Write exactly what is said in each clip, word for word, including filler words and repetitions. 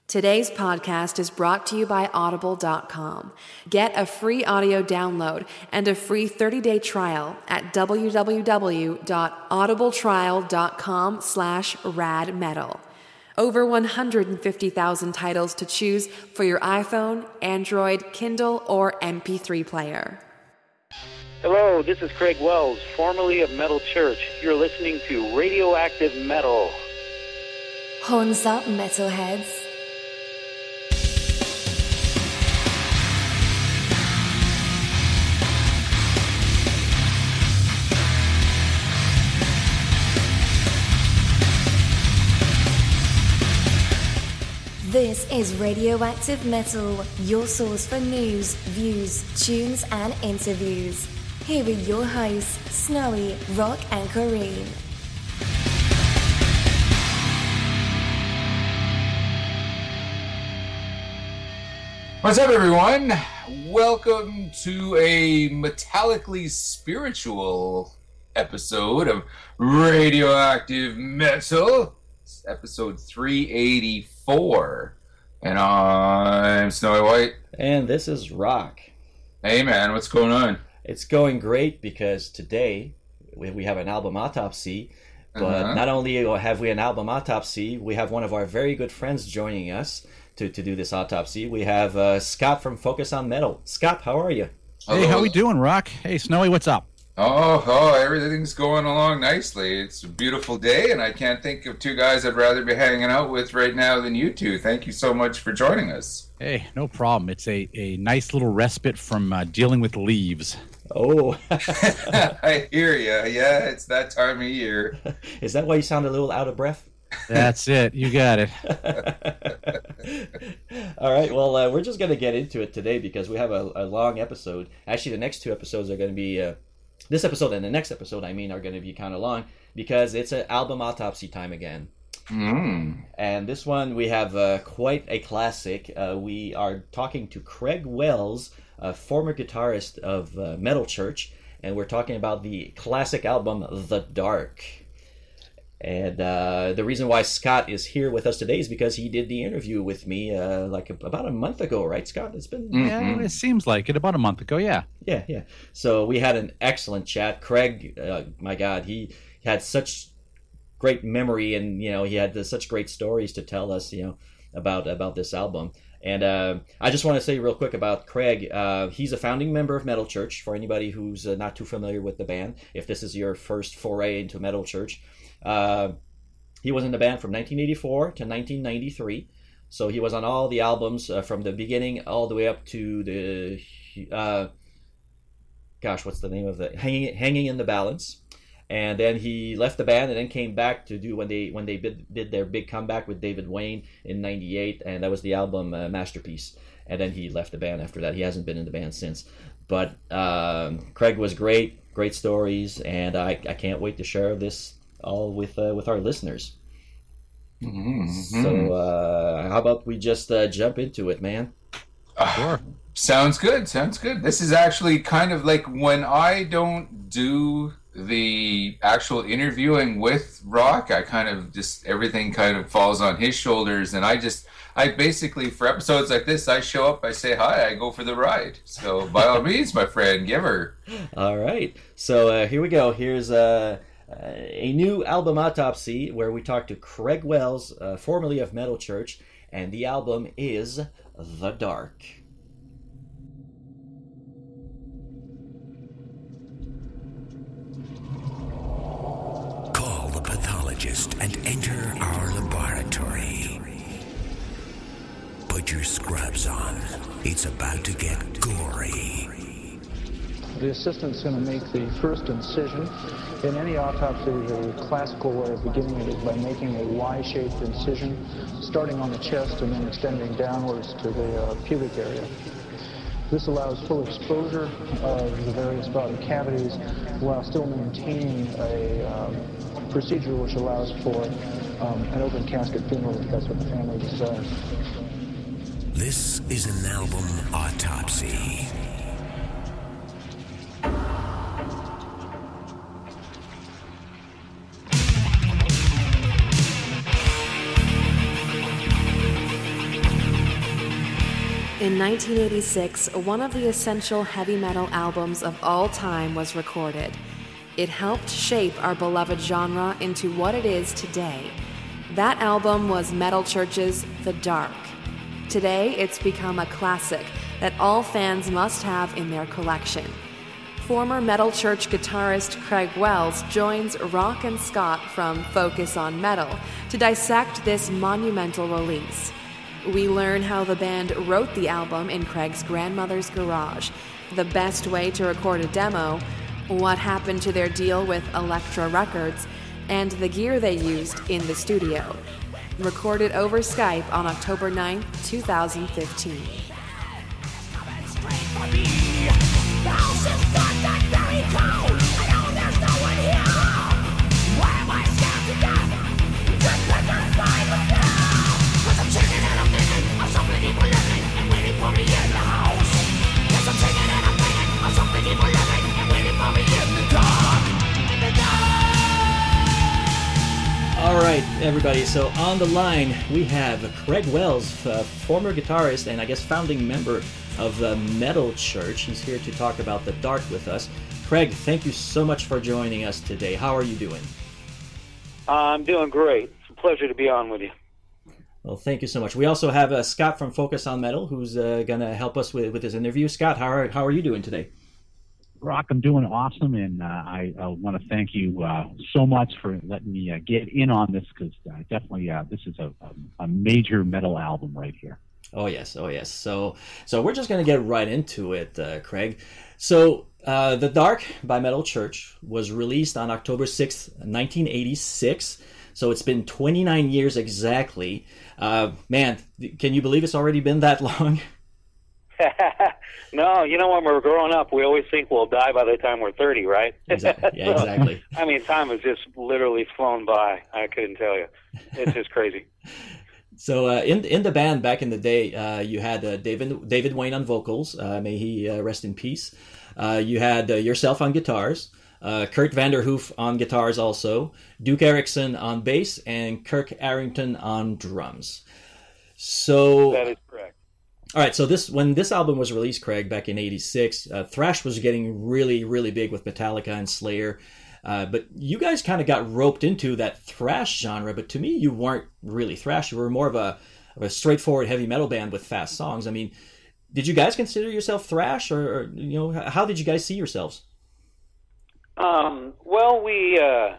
Today's podcast is brought to you by Audible dot com. Get a free audio download and a free thirty-day trial at www.audibletrial.com slash radmetal. Over one hundred fifty thousand titles to choose for your iPhone, Android, Kindle, or M P three player. Hello, this is Craig Wells, formerly of Metal Church. You're listening to Radioactive Metal. Horns up, metalheads. This is Radioactive Metal, your source for news, views, tunes, and interviews. Here are your hosts, Snowy, Rock, and Corrine. What's up, everyone? Welcome to a metallically spiritual episode of Radioactive Metal. It's episode three eighty-four. And I'm Snowy White. And this is Rock. Hey, man, what's going on? It's going great because today we have an album autopsy. But Uh-huh. not only have we an album autopsy, we have one of our very good friends joining us to, to do this autopsy. We have uh, Scott from Focus on Metal. Scott, how are you? Hey, how we doing, Rock? Hey, Snowy, what's up? Oh, oh, everything's going along nicely. It's a beautiful day, and I can't think of two guys I'd rather be hanging out with right now than you two. Thank you so much for joining us. Hey, no problem. It's a, a nice little respite from uh, dealing with leaves. Oh. I hear you. Yeah, it's that time of year. Is that why you sound a little out of breath? That's it. You got it. All right. Well, uh, we're just going to get into it today because we have a, a long episode. Actually, the next two episodes are going to be... Uh, this episode and the next episode, I mean, are going to be kind of long because it's an album autopsy time again. Mm. And this one, we have uh, quite a classic. Uh, we are talking to Craig Wells, a former guitarist of uh, Metal Church, and we're talking about the classic album, The Dark. And uh, the reason why Scott is here with us today is because he did the interview with me uh, like a, about a month ago, right, Scott? It's been... Yeah, it seems like it. About a month ago, yeah. Yeah, yeah. So we had an excellent chat. Craig, uh, my God, he had such great memory, and you know, he had such great stories to tell us, you know, about about this album. And uh, I just want to say real quick about Craig. Uh, he's a founding member of Metal Church. For anybody who's uh, not too familiar with the band, if this is your first foray into Metal Church, uh, he was in the band from nineteen eighty-four to nineteen ninety-three. So he was on all the albums uh, from the beginning all the way up to the, uh, gosh, what's the name of the Hanging Hanging in the Balance. And then he left the band and then came back to do when they when they did, did their big comeback with David Wayne in ninety-eight, and that was the album uh, Masterpiece. And then he left the band after that. He hasn't been in the band since. But um, Craig was great, great stories, and I, I can't wait to share this all with uh, with our listeners. Mm-hmm. So uh, how about we just uh, jump into it, man? Sure. Uh, sounds good. Sounds good. This is actually kind of like when I don't do the actual interviewing with Rock, I kind of just, everything kind of falls on his shoulders, and I just, I basically, for episodes like this, I show up, I say hi, I go for the ride. So by all means, my friend, give her. All right. So uh, here we go. Here's uh, a new album autopsy where we talk to Craig Wells, uh, formerly of Metal Church, and the album is The Dark. Call the pathologist and enter our laboratory. Put your scrubs on. It's about to get gory. The assistant's going to make the first incision. In any autopsy, the classical way of beginning it is by making a Y-shaped incision, starting on the chest and then extending downwards to the uh, pubic area. This allows full exposure of the various body cavities while still maintaining a um, procedure which allows for um, an open casket funeral if that's what the family desires. This is an album autopsy. In nineteen eighty-six, one of the essential heavy metal albums of all time was recorded. It helped shape our beloved genre into what it is today. That album was Metal Church's The Dark. Today, it's become a classic that all fans must have in their collection. Former Metal Church guitarist Craig Wells joins Rock and Scott from Focus on Metal to dissect this monumental release. We learn how the band wrote the album in Craig's grandmother's garage, the best way to record a demo, what happened to their deal with Elektra Records, and the gear they used in the studio. Recorded over Skype on October ninth, twenty fifteen. All right, everybody. So on the line, we have Craig Wells, uh, former guitarist and I guess founding member of the Metal Church. He's here to talk about The Dark with us. Craig, thank you so much for joining us today. How are you doing? Uh, I'm doing great. It's a pleasure to be on with you. Well, thank you so much. We also have uh, Scott from Focus on Metal, who's uh, going to help us with, with this interview. Scott, how are, how are you doing today? Rock, I'm doing awesome, and uh, I, I want to thank you uh, so much for letting me uh, get in on this, because uh, definitely uh, this is a, a, a major metal album right here. Oh, yes. Oh, yes. So so we're just going to get right into it, uh, Craig. So uh, The Dark by Metal Church was released on October sixth, nineteen eighty-six. So it's been twenty-nine years exactly. Uh, man, can you believe it's already been that long? No, you know, when we're growing up, we always think we'll die by the time we're thirty, right? Exactly. Yeah, exactly. I mean, time has just literally flown by. I couldn't tell you. It's just crazy. So uh, in in the band back in the day, uh, you had uh, David David Wayne on vocals. Uh, may he uh, rest in peace. Uh, you had uh, yourself on guitars, uh, Kurt Vanderhoof on guitars also, Duke Erickson on bass, and Kirk Arrington on drums. So that is correct. All right, so this when this album was released, Craig, back in eighty-six, uh, thrash was getting really, really big with Metallica and Slayer. Uh, but you guys kind of got roped into that thrash genre, but to me, you weren't really thrash. You were more of a, of a straightforward heavy metal band with fast songs. I mean, did you guys consider yourself thrash, or, or you know, how did you guys see yourselves? Um, well, we uh,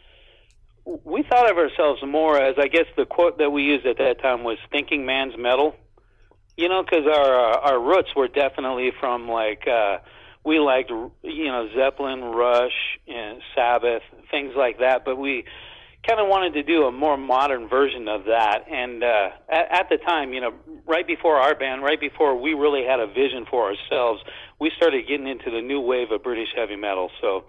we thought of ourselves more as, I guess the quote that we used at that time was "thinking man's metal." You know, because our uh, our roots were definitely from, like, uh, we liked, you know, Zeppelin, Rush, and Sabbath, things like that, but we kind of wanted to do a more modern version of that. And uh, at, at the time, you know, right before our band, right before we really had a vision for ourselves, we started getting into the new wave of British heavy metal. So,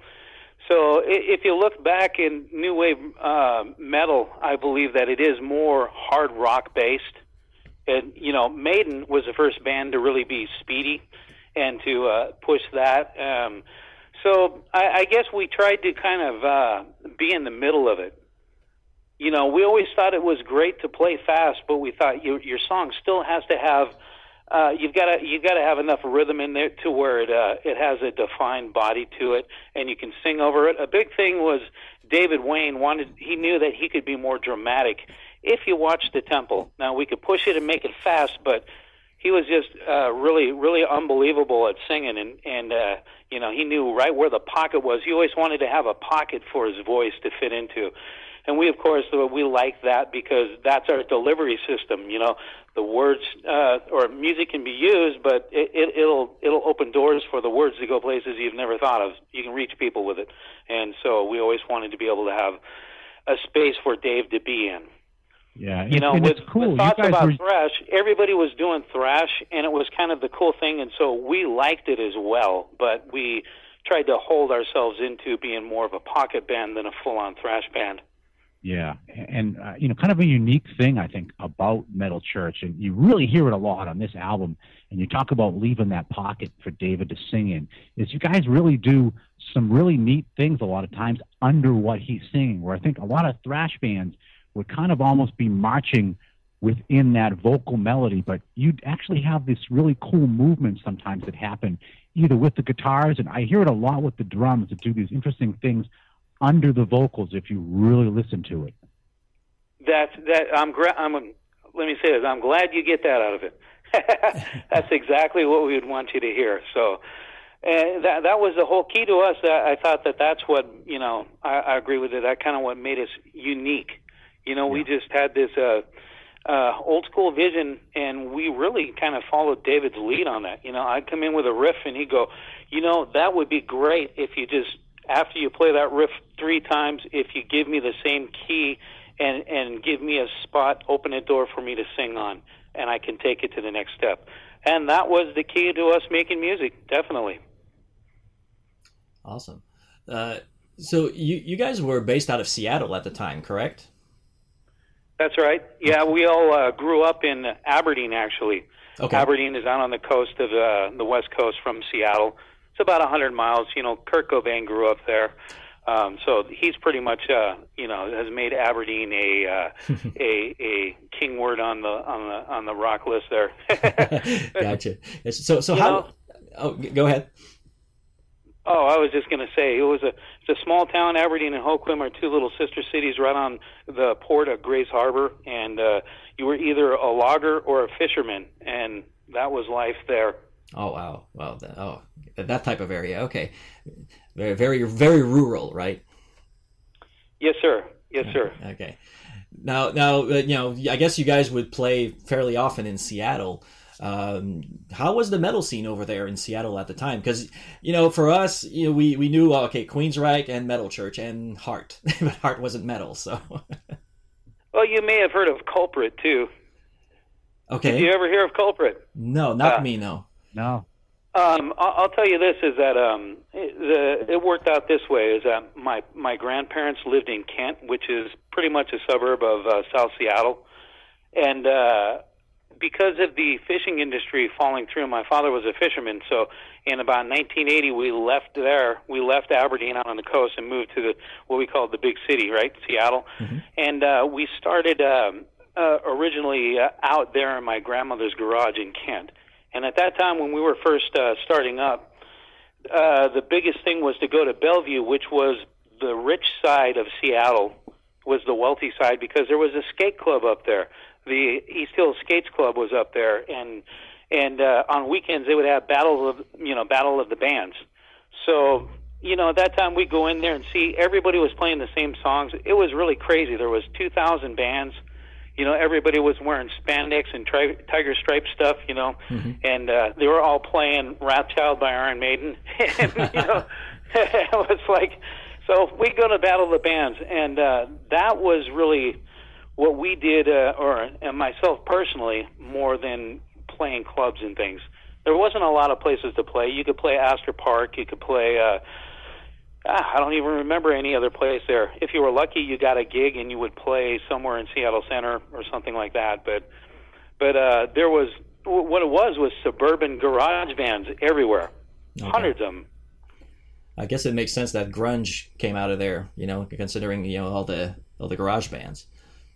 so if you look back in new wave uh, metal, I believe that it is more hard rock based. And, you know, Maiden was the first band to really be speedy and to uh, push that. Um, so I, I guess we tried to kind of uh, be in the middle of it. You know, we always thought it was great to play fast, but we thought your your song still has to have uh, you've got to you got to have enough rhythm in there to where it uh, it has a defined body to it, and you can sing over it. A big thing was David Wayne wanted he knew that he could be more dramatic. If you watch The Temple, now we could push it and make it fast, but he was just uh, really, really unbelievable at singing, and and uh, you know, he knew right where the pocket was. He always wanted to have a pocket for his voice to fit into, and we, of course, we like that because that's our delivery system. You know, the words uh, or music can be used, but it, it, it'll it'll open doors for the words to go places you've never thought of. You can reach people with it, and so we always wanted to be able to have a space for Dave to be in. Yeah, you know, and with, it's cool. with thoughts about were... thrash, everybody was doing thrash, and it was kind of the cool thing, and so we liked it as well, but we tried to hold ourselves into being more of a pocket band than a full-on thrash band. Yeah, and, uh, you know, kind of a unique thing, I think, about Metal Church, and you really hear it a lot on this album, and you talk about leaving that pocket for David to sing in, is you guys really do some really neat things a lot of times under what he's singing, where I think a lot of thrash bands would kind of almost be marching within that vocal melody, but you actually have this really cool movement sometimes that happen either with the guitars, and I hear it a lot with the drums that do these interesting things under the vocals if you really listen to it. That's that. I'm. Gra- I'm. Let me say this. I'm glad you get that out of it. That's exactly what we would want you to hear. So, and that that was the whole key to us. I, I thought that that's what you know. I, I agree with it. That kind of what made us unique. You know, yeah. we just had this uh, uh, old school vision, and we really kind of followed David's lead on that. You know, I'd come in with a riff, and he'd go, "You know, that would be great if you just after you play that riff three times, if you give me the same key." And, and give me a spot, open a door for me to sing on, and I can take it to the next step. And that was the key to us making music, definitely. Awesome. Uh, so you, you guys were based out of Seattle at the time, correct? That's right. Yeah, we all uh, grew up in Aberdeen, actually. Okay. Aberdeen is out on the coast of uh, the West Coast from Seattle. It's about one hundred miles. You know, Kurt Cobain grew up there. Um, so he's pretty much, uh, you know, has made Aberdeen a uh, a a king word on the on the on the rock list there. Gotcha. So so you how? Know, oh, go ahead. Oh, I was just going to say it was a it's a small town. Aberdeen and Hoquiam are two little sister cities right on the port of Grays Harbor, and uh, you were either a logger or a fisherman, and that was life there. Oh wow, wow, that, oh that type of area. Okay, very very very rural, right? Yes, sir. Yes, sir. Okay. Now now uh, you know, I guess you guys would play fairly often in Seattle. Um, how was the metal scene over there in Seattle at the time? Because you know, for us, you know, we we knew okay, Queensryche and Metal Church and Heart, but Heart wasn't metal, so. Well, you may have heard of Culprit too. Okay. Did you ever hear of Culprit? No, not uh, me. No. No. Um, I'll, I'll tell you this: is that um, it, the, it worked out this way. Is that my my grandparents lived in Kent, which is pretty much a suburb of uh, South Seattle, and uh, because of the fishing industry falling through, my father was a fisherman. So, in about nineteen eighty, we left there. We left Aberdeen out on the coast and moved to the what we called the big city, right, Seattle, mm-hmm. and uh, we started um, uh, originally uh, out there in my grandmother's garage in Kent. And at that time, when we were first uh, starting up, uh, the biggest thing was to go to Bellevue, which was the rich side of Seattle, was the wealthy side, because there was a skate club up there. The East Hills Skates Club was up there, and and uh, on weekends they would have battles of you know battle of the bands. So you know at that time we'd go in there and see everybody was playing the same songs. It was really crazy. There was two thousand bands. You know, everybody was wearing spandex and tri- tiger stripe stuff, you know, mm-hmm. and uh, they were all playing Wrathchild by Iron Maiden. And, you know, it was like, so we go to Battle of the Bands, and uh, that was really what we did, uh, or and myself personally, more than playing clubs and things. There wasn't a lot of places to play. You could play Astor Park, you could play... Uh, Ah, I don't even remember any other place there. If you were lucky, you got a gig and you would play somewhere in Seattle Center or something like that. But, but uh, there was what it was was suburban garage bands everywhere, okay. Hundreds of them. I guess it makes sense that grunge came out of there. You know, considering you know all the all the garage bands.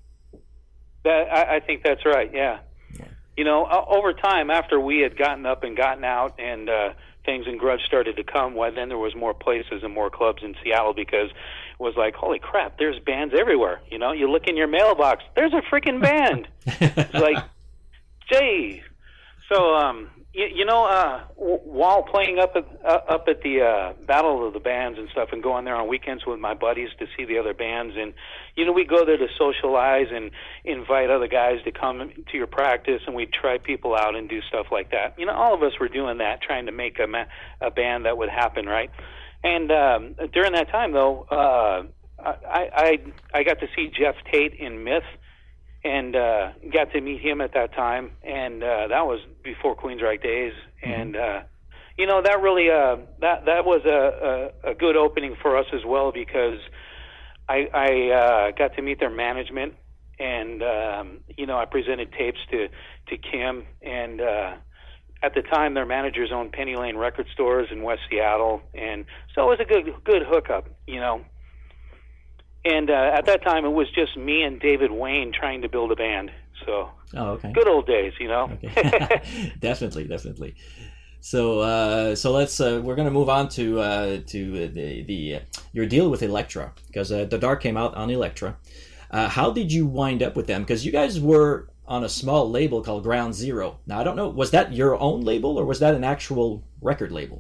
That I, I think that's right. Yeah. yeah. You know, over time, after we had gotten up and gotten out and. Uh, things and grunge started to come, well, then there was more places and more clubs in Seattle because it was like, holy crap, there's bands everywhere. You know, you look in your mailbox, there's a freaking band. It's like, gee. So, um, you, you know, uh, w- while playing up at uh, up at the uh, Battle of the Bands and stuff, and going there on weekends with my buddies to see the other bands, and you know, we go there to socialize and invite other guys to come to your practice, and we try people out and do stuff like that. You know, all of us were doing that, trying to make a ma- a band that would happen, right? And um, during that time, though, uh, I, I I got to see Jeff Tate in Myth. And uh, got to meet him at that time, and uh, that was before Queensryche days. Mm-hmm. And uh, you know that really uh, that that was a, a, a good opening for us as well, because I, I uh, got to meet their management, and um, you know I presented tapes to to Kim, and uh, at the time their managers owned Penny Lane record stores in West Seattle, and so it was a good good hookup, you know. And uh, at that time, it was just me and David Wayne trying to build a band. So, oh, okay. Good old days, you know. Okay. definitely, definitely. So, uh, so let's uh, we're going to move on to uh, to the the uh, your deal with Elektra, because uh, The Dark came out on Elektra. Uh, how did you wind up with them? Because you guys were on a small label called Ground Zero. Now, I don't know, was that your own label or was that an actual record label?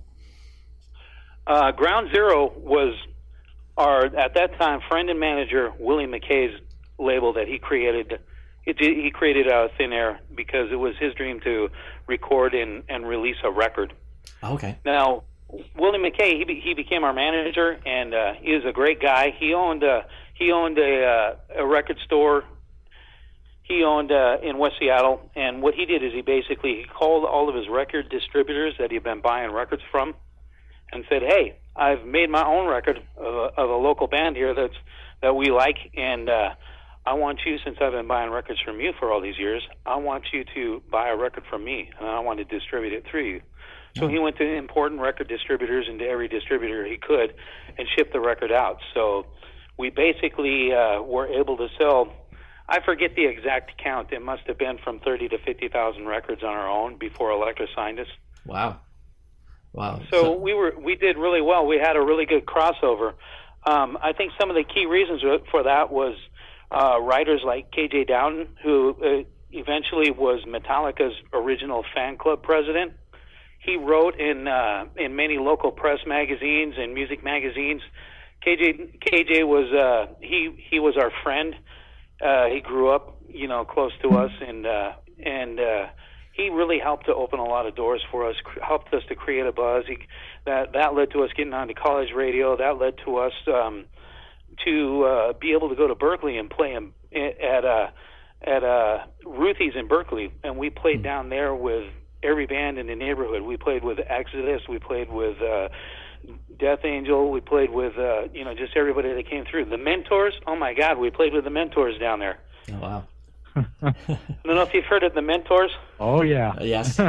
Uh, Ground Zero was our, at that time, friend and manager Willie McKay's label that he created. It, he created out of thin air because it was his dream to record and, and release a record. Okay. Now, Willie McKay, he be, he became our manager, and uh, he was a great guy. He owned a he owned a uh, a record store. He owned uh, in West Seattle, and what he did is he basically he called all of his record distributors that he'd been buying records from, and said, "Hey, I've made my own record of a, of a local band here that's that we like, and uh, I want you, since I've been buying records from you for all these years, I want you to buy a record from me, and I want to distribute it through you." So he went to important record distributors and to every distributor he could and shipped the record out. So we basically uh, were able to sell, I forget the exact count, it must have been from thirty to fifty thousand records on our own before Elektra signed us. Wow. Wow. So, so we were we did really well. We had a really good crossover. Um, I think some of the key reasons for that was uh, writers like K J Dowden, who uh, eventually was Metallica's original fan club president. He wrote in uh, in many local press magazines and music magazines. K J K J was uh, he he was our friend. Uh, he grew up, you know, close to us, and uh, and uh, he really helped to open a lot of doors for us. Helped us to create a buzz. He, that that led to us getting onto college radio. That led to us um, to uh, be able to go to Berkeley and play in, at uh, at uh, Ruthie's in Berkeley, and we played down there with every band in the neighborhood. We played with Exodus, we played with uh, Death Angel, we played with, uh, you know, just everybody that came through. The Mentors, oh my God, we played with the Mentors down there. Oh, wow. I don't know if you've heard of the Mentors. Oh, yeah. Uh, yes.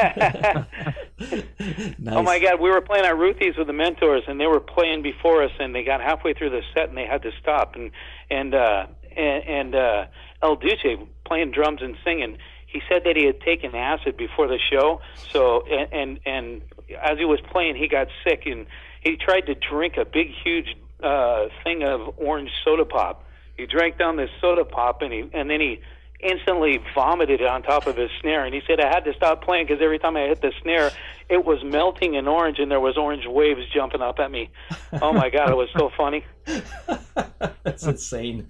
Nice. Oh my God, we were playing at Ruthie's with the Mentors, and they were playing before us, and they got halfway through the set, and they had to stop. And, and, uh, and, and uh, El Duce playing drums and singing. He said that he had taken acid before the show, so and, and and as he was playing, he got sick, and he tried to drink a big, huge uh, thing of orange soda pop. He drank down this soda pop, and he and then he instantly vomited it on top of his snare. And he said, "I had to stop playing because every time I hit the snare, it was melting in orange, and there was orange waves jumping up at me." Oh my God, it was so funny. That's insane.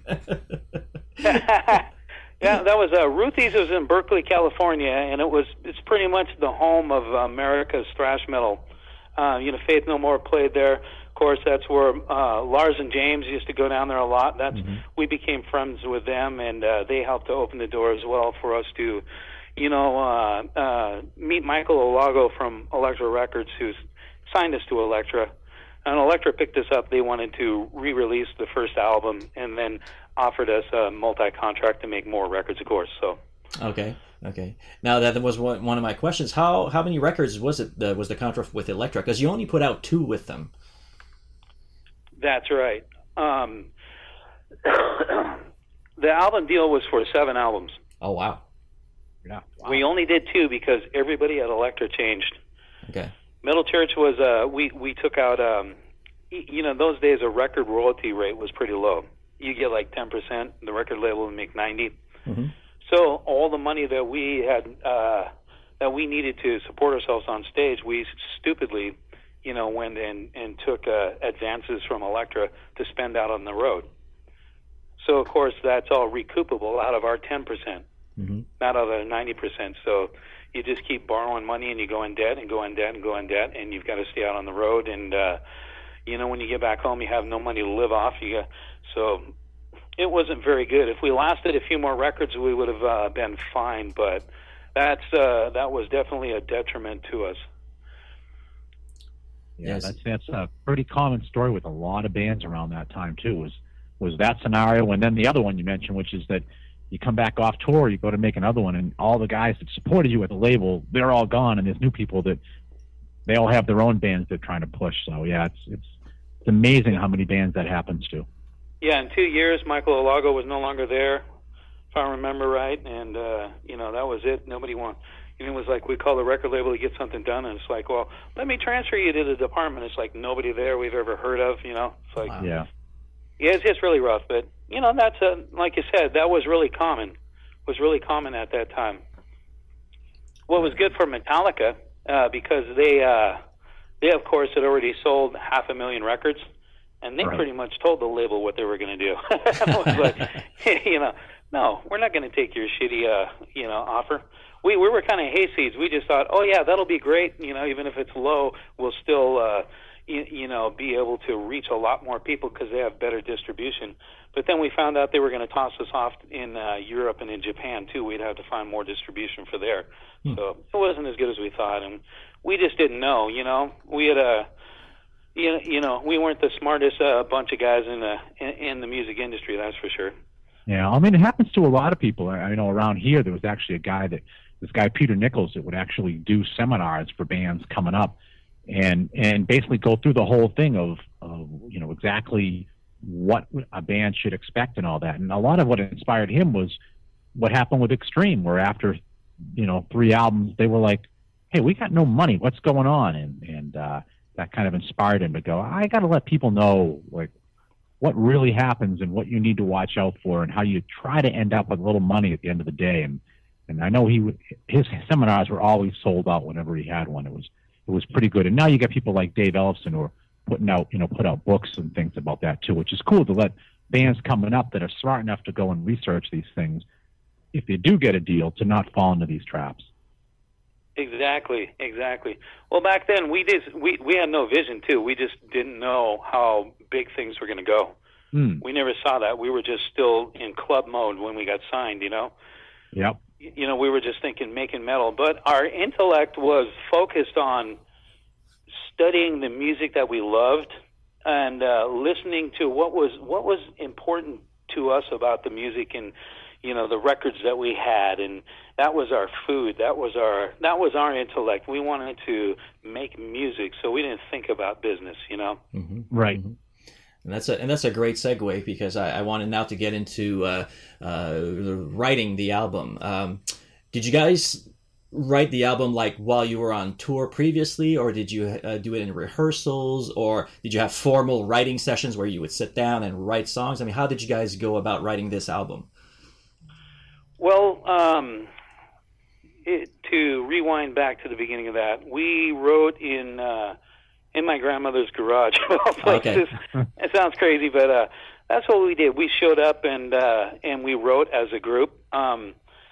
Yeah, that was uh, Ruthie's. Was in Berkeley, California, and it was it's pretty much the home of America's thrash metal. Uh, you know, Faith No More played there. Of course, that's where uh, Lars and James used to go down there a lot. That's mm-hmm. We became friends with them, and uh, they helped to open the door as well for us to, you know, uh, uh, meet Michael Olago from Elektra Records, who signed us to Elektra. And Elektra picked us up. They wanted to re-release the first album, and then offered us a multi-contract to make more records, of course. So, okay, okay. Now that was one, one of my questions. How how many records was it? Uh, was the contract with Elektra? Because you only put out two with them. That's right. Um, the album deal was for seven albums. Oh wow! Yeah. Wow. We only did two because everybody at Elektra changed. Okay. Metal Church was uh, we we took out. Um, you know, those days a record royalty rate was pretty low. You get like ten percent. The record label would make ninety. Mm-hmm. So all the money that we had, uh, that we needed to support ourselves on stage, we stupidly, you know, went and, and took uh, advances from Elektra to spend out on the road. So, of course, that's all recoupable out of our ten percent, mm-hmm. not out of the ninety percent. So you just keep borrowing money and you go in debt and go in debt and go in debt, and you've got to stay out on the road. And, uh, you know, when you get back home, you have no money to live off. You got, so it wasn't very good. If we lasted a few more records, we would have uh, been fine. But that's uh, that was definitely a detriment to us. Yeah, yes. that's that's a pretty common story with a lot of bands around that time too. Was was that scenario, and then the other one you mentioned, which is that you come back off tour, you go to make another one, and all the guys that supported you at the label, they're all gone, and there's new people that they all have their own bands they're trying to push. So yeah, it's it's it's amazing how many bands that happens to. Yeah, in two years, Michael Olago was no longer there. if I remember right. And uh, you know, that was it. Nobody wanted. You know, it was like we call the record label to get something done, and it's like, well, let me transfer you to the department. It's like nobody there we've ever heard of. You know, it's like, wow. yeah, yeah, it's just really rough. But you know, that's a, like you said, that was really common. Was really common at that time. What was good for Metallica uh, because they, uh, they of course had already sold half a million records, and they right. pretty much told the label what they were going to do. It was like, you know, no, we're not going to take your shitty, uh, you know, offer. We we were kind of hayseeds. We just thought, oh yeah, that'll be great. You know, even if it's low, we'll still, uh, you, you know, be able to reach a lot more people because they have better distribution. But then we found out they were going to toss us off in uh, Europe and in Japan too. We'd have to find more distribution for there. Hmm. So it wasn't as good as we thought, and we just didn't know. You know, we had a, you know, you know, we weren't the smartest uh, bunch of guys in the in, in the music industry. That's for sure. Yeah, I mean, it happens to a lot of people. I know around here there was actually a guy that. This guy, Peter Nichols, that would actually do seminars for bands coming up and and basically go through the whole thing of, of, you know, exactly what a band should expect and all that. And a lot of what inspired him was what happened with Extreme, where after, you know, three albums, they were like, hey, we got no money. What's going on? And, and uh, that kind of inspired him to go, I got to let people know, like, what really happens and what you need to watch out for and how you try to end up with a little money at the end of the day. And And I know he would, his seminars were always sold out whenever he had one. It was it was pretty good. And now you got people like Dave Ellefson who are putting out, you know, put out books and things about that too, which is cool to let bands coming up that are smart enough to go and research these things, if they do get a deal, to not fall into these traps. Exactly, exactly. Well, back then we just we we had no vision too. We just didn't know how big things were going to go. Hmm. We never saw that. We were just still in club mode when we got signed, you know. Yep. You know, we were just thinking making metal, but our intellect was focused on studying the music that we loved and uh, listening to what was what was important to us about the music and, you know, the records that we had, and that was our food. That was our that was our intellect. We wanted to make music, so we didn't think about business. You know, mm-hmm. Right. Mm-hmm. And that's a and that's a great segue because I, I wanted now to get into uh, uh, writing the album. Um, did you guys write the album like while you were on tour previously, or did you uh, do it in rehearsals, or did you have formal writing sessions where you would sit down and write songs? I mean, how did you guys go about writing this album? Well, um, it, to rewind back to the beginning of that, we wrote in. Uh, in my grandmother's garage. Okay. It sounds crazy, but uh, that's what we did. We showed up and uh, and we wrote as a group. Um,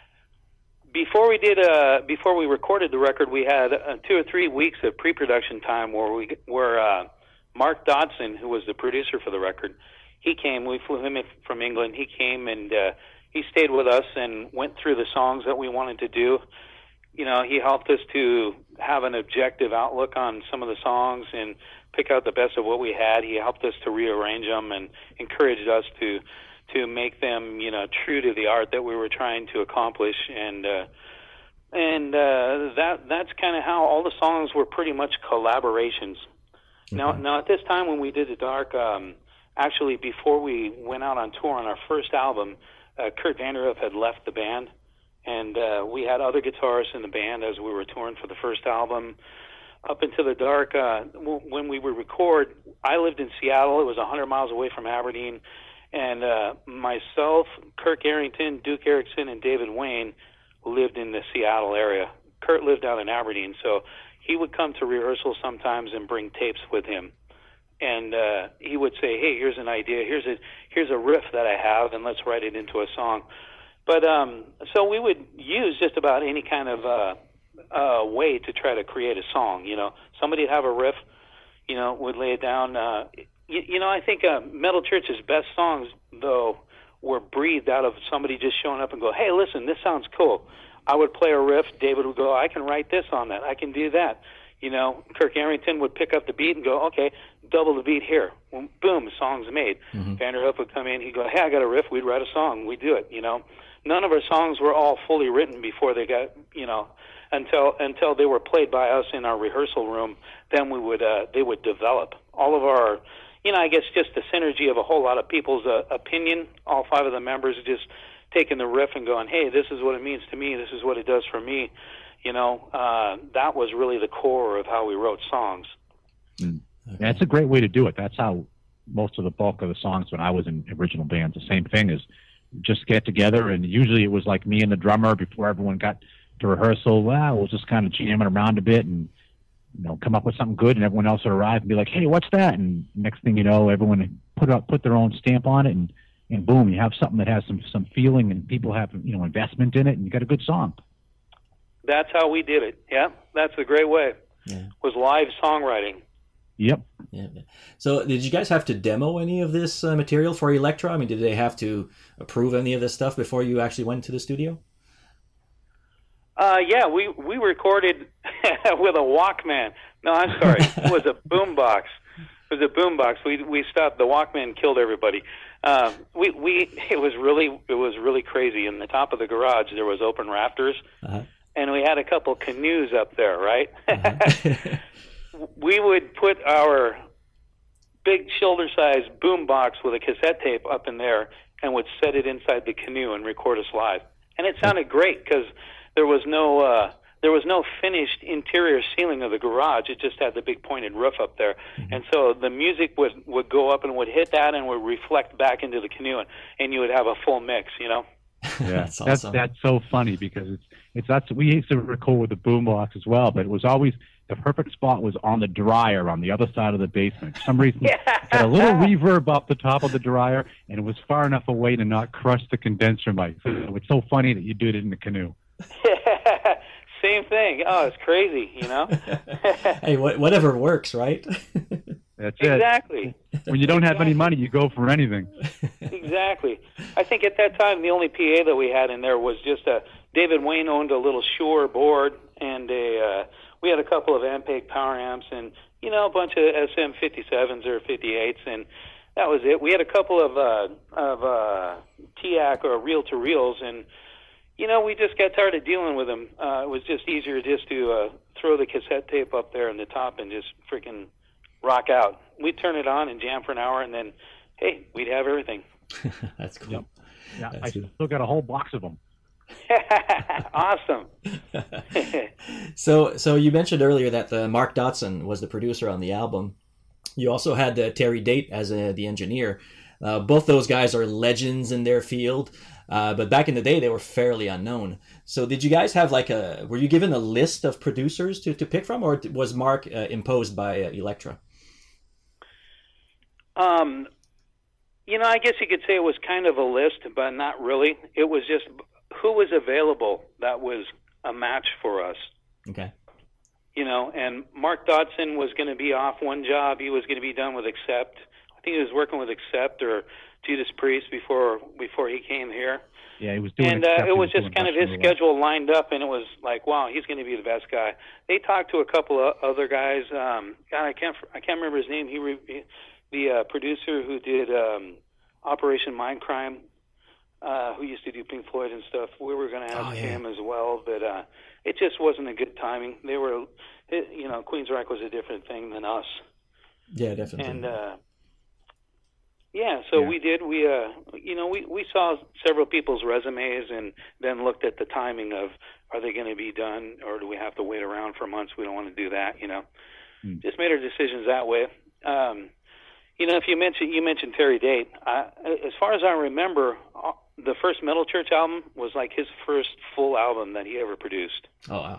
before we did, uh, before we recorded the record, we had uh, two or three weeks of pre-production time where we, where uh, Mark Dodson, who was the producer for the record, he came. We flew him in from England. He came and uh, he stayed with us and went through the songs that we wanted to do. You know, he helped us to have an objective outlook on some of the songs and pick out the best of what we had. He helped us to rearrange them and encouraged us to to make them, you know, true to the art that we were trying to accomplish. And uh, and uh, that that's kind of how all the songs were pretty much collaborations. Mm-hmm. Now, now at this time when we did The Dark, um, actually before we went out on tour on our first album, uh, Kurt Vanderhoof had left the band. And uh, we had other guitarists in the band as we were touring for the first album. Up into the Dark, uh, w- when we would record, I lived in Seattle. It was one hundred miles away from Aberdeen. And uh, myself, Kirk Arrington, Duke Erickson, and David Wayne lived in the Seattle area. Kurt lived down in Aberdeen, so he would come to rehearsal sometimes and bring tapes with him. And uh, he would say, hey, here's an idea. Here's a, here's a riff that I have, and let's write it into a song. But um, so we would use just about any kind of uh, uh, way to try to create a song. You know, somebody would have a riff, you know, would lay it down. Uh, you, you know, I think uh, Metal Church's best songs, though, were breathed out of somebody just showing up and go, hey, listen, this sounds cool. I would play a riff. David would go, I can write this on that. I can do that. You know, Kirk Arrington would pick up the beat and go, okay, double the beat here. Boom, the song's made. Mm-hmm. Vanderhoof would come in. He'd go, hey, I got a riff. We'd write a song. We'd do it, you know. None of our songs were all fully written before they got, you know, until until they were played by us in our rehearsal room. Then we would uh, they would develop all of our, you know, I guess just the synergy of a whole lot of people's uh, opinion. All five of the members just taking the riff and going, hey, this is what it means to me, this is what it does for me. You know, uh, that was really the core of how we wrote songs. Mm. Okay. Yeah, it's a great way to do it. That's how most of the bulk of the songs when I was in original bands, the same thing is just get together, and usually it was like me and the drummer before everyone got to rehearsal. Well, we'll just kind of jamming around a bit and, you know, come up with something good, and everyone else would arrive and be like, hey, what's that? And next thing you know, everyone put up, put their own stamp on it, and, and boom, you have something that has some, some feeling, and people have, you know, investment in it, and you got a good song. That's how we did it. Yeah, that's a great way. Yeah. Was live songwriting. Yep. Yeah. So, did you guys have to demo any of this uh, material for Elektra? I mean, did they have to approve any of this stuff before you actually went to the studio? Uh, yeah, we we recorded with a Walkman. No, I'm sorry, it was a boombox. It was a boombox. We we stopped. The Walkman killed everybody. Uh, we we it was really it was really crazy. In the top of the garage, there was open rafters, uh-huh. and we had a couple canoes up there, right? Uh-huh. We would put our big shoulder-sized boombox with a cassette tape up in there and would set it inside the canoe and record us live. And it sounded great because there was no uh, there was no finished interior ceiling of the garage. It just had the big pointed roof up there. Mm-hmm. And so the music would, would go up and would hit that and would reflect back into the canoe, and, and you would have a full mix, you know? Yeah, that's, awesome. that's that's so funny because it's it's that's we used to record with the boombox as well, but it was always the perfect spot was on the dryer on the other side of the basement. For some reason, yeah. It had a little reverb up the top of the dryer, and it was far enough away to not crush the condenser mic. So it's so funny that you did it in the canoe. Same thing. Oh, it's crazy, you know. Hey, wh- whatever works, right? That's it. Exactly. When you don't have exactly. any money, you go for anything. Exactly. I think at that time the only P A that we had in there was just a David Wayne owned a little Shure board, and a uh, we had a couple of Ampeg power amps, and you know a bunch of S M fifty-sevens or fifty-eights, and that was it. We had a couple of uh, of uh, T A C or reel to reels, and you know we just got tired of dealing with them. Uh, it was just easier just to uh, throw the cassette tape up there in the top and just freaking rock out. We'd turn it on and jam for an hour, and then, hey, we'd have everything. That's cool. Yep. Yeah, That's I cool. still got a whole box of them. Awesome. so, so you mentioned earlier that uh, Mark Dodson was the producer on the album. You also had uh, Terry Date as uh, the engineer. Uh, both those guys are legends in their field. Uh, but back in the day, they were fairly unknown. So did you guys have like a, were you given a list of producers to, to pick from, or was Mark uh, imposed by uh, Elektra? Um, you know, I guess you could say it was kind of a list, but not really. It was just who was available that was a match for us. Okay. You know, and Mark Dodson was going to be off one job. He was going to be done with Accept. I think he was working with Accept or Judas Priest before before he came here. Yeah, he was doing. And uh, it was just kind of his schedule lined up, and it was like, wow, he's going to be the best guy. They talked to a couple of other guys. Um, God, I can't I can't remember his name. He, re, the uh, producer who did um, Operation Mindcrime, uh, who used to do Pink Floyd and stuff. We were going to have oh, yeah. him as well, but uh, it just wasn't a good timing. They were, it, you know, Queensryche was a different thing than us. Yeah, definitely. And uh, yeah, so yeah. we did. We, uh, you know, we, we saw several people's resumes and then looked at the timing of, are they going to be done, or do we have to wait around for months? We don't want to do that, you know. Hmm. Just made our decisions that way. Um, you know, if you mentioned you mentioned Terry Date, I, as far as I remember, the first Metal Church album was like his first full album that he ever produced. Oh wow!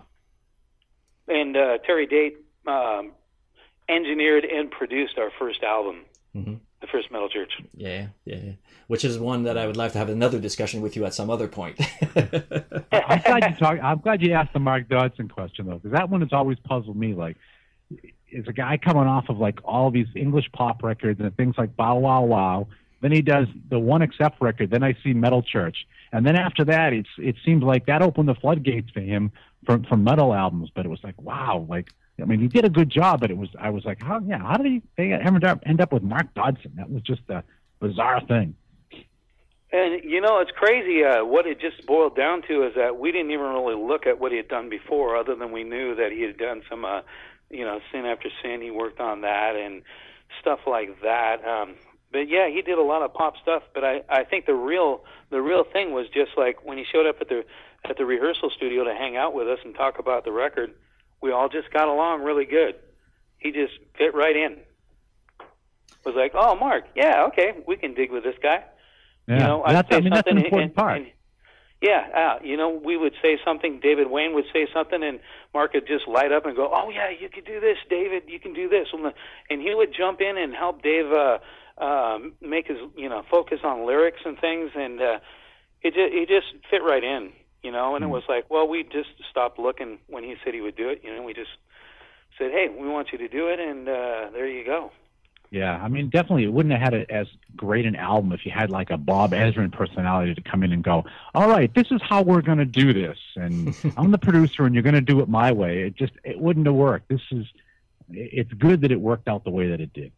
And uh, Terry Date um, engineered and produced our first album. Mm-hmm. The first Metal Church. Yeah, yeah, yeah. Which is one that I would like to have another discussion with you at some other point. I'm glad you talk. I'm glad you asked the Mark Dodson question though, because that one has always puzzled me. Like, is a guy coming off of like all these English pop records and things like Bow Wow Wow. Then he does the One Accept record. Then I see Metal Church, and then after that, it's it seems like that opened the floodgates for him from from metal albums. But it was like, wow, like. I mean, he did a good job, but it was I was like, how yeah, how did he they end up end up with Mark Dodson? That was just a bizarre thing. And you know, it's crazy. Uh, what it just boiled down to is that we didn't even really look at what he had done before, other than we knew that he had done some, uh, you know, Sin After Sin. He worked on that and stuff like that. Um, but yeah, he did a lot of pop stuff. But I, I think the real the real thing was just like when he showed up at the at the rehearsal studio to hang out with us and talk about the record. We all just got along really good. He just fit right in. Was like, oh, Mark, yeah, okay, we can dig with this guy. Yeah, you know, that's, I mean, that's an and, important and, part. And, yeah, uh, you know, we would say something, David Wayne would say something, and Mark would just light up and go, oh, yeah, you can do this, David, you can do this. And he would jump in and help Dave uh, uh, make his, you know, focus on lyrics and things, and uh, it, just, it just fit right in, you know, and mm. it was like, well, we just stopped looking when he said he would do it, you know, we just said, hey, we want you to do it, and uh, there you go. Yeah, I mean, definitely, it wouldn't have had a, as great an album if you had like a Bob Ezrin personality to come in and go, all right, this is how we're going to do this, and I'm the producer, and you're going to do it my way. It just, it wouldn't have worked. This is, it's good that it worked out the way that it did.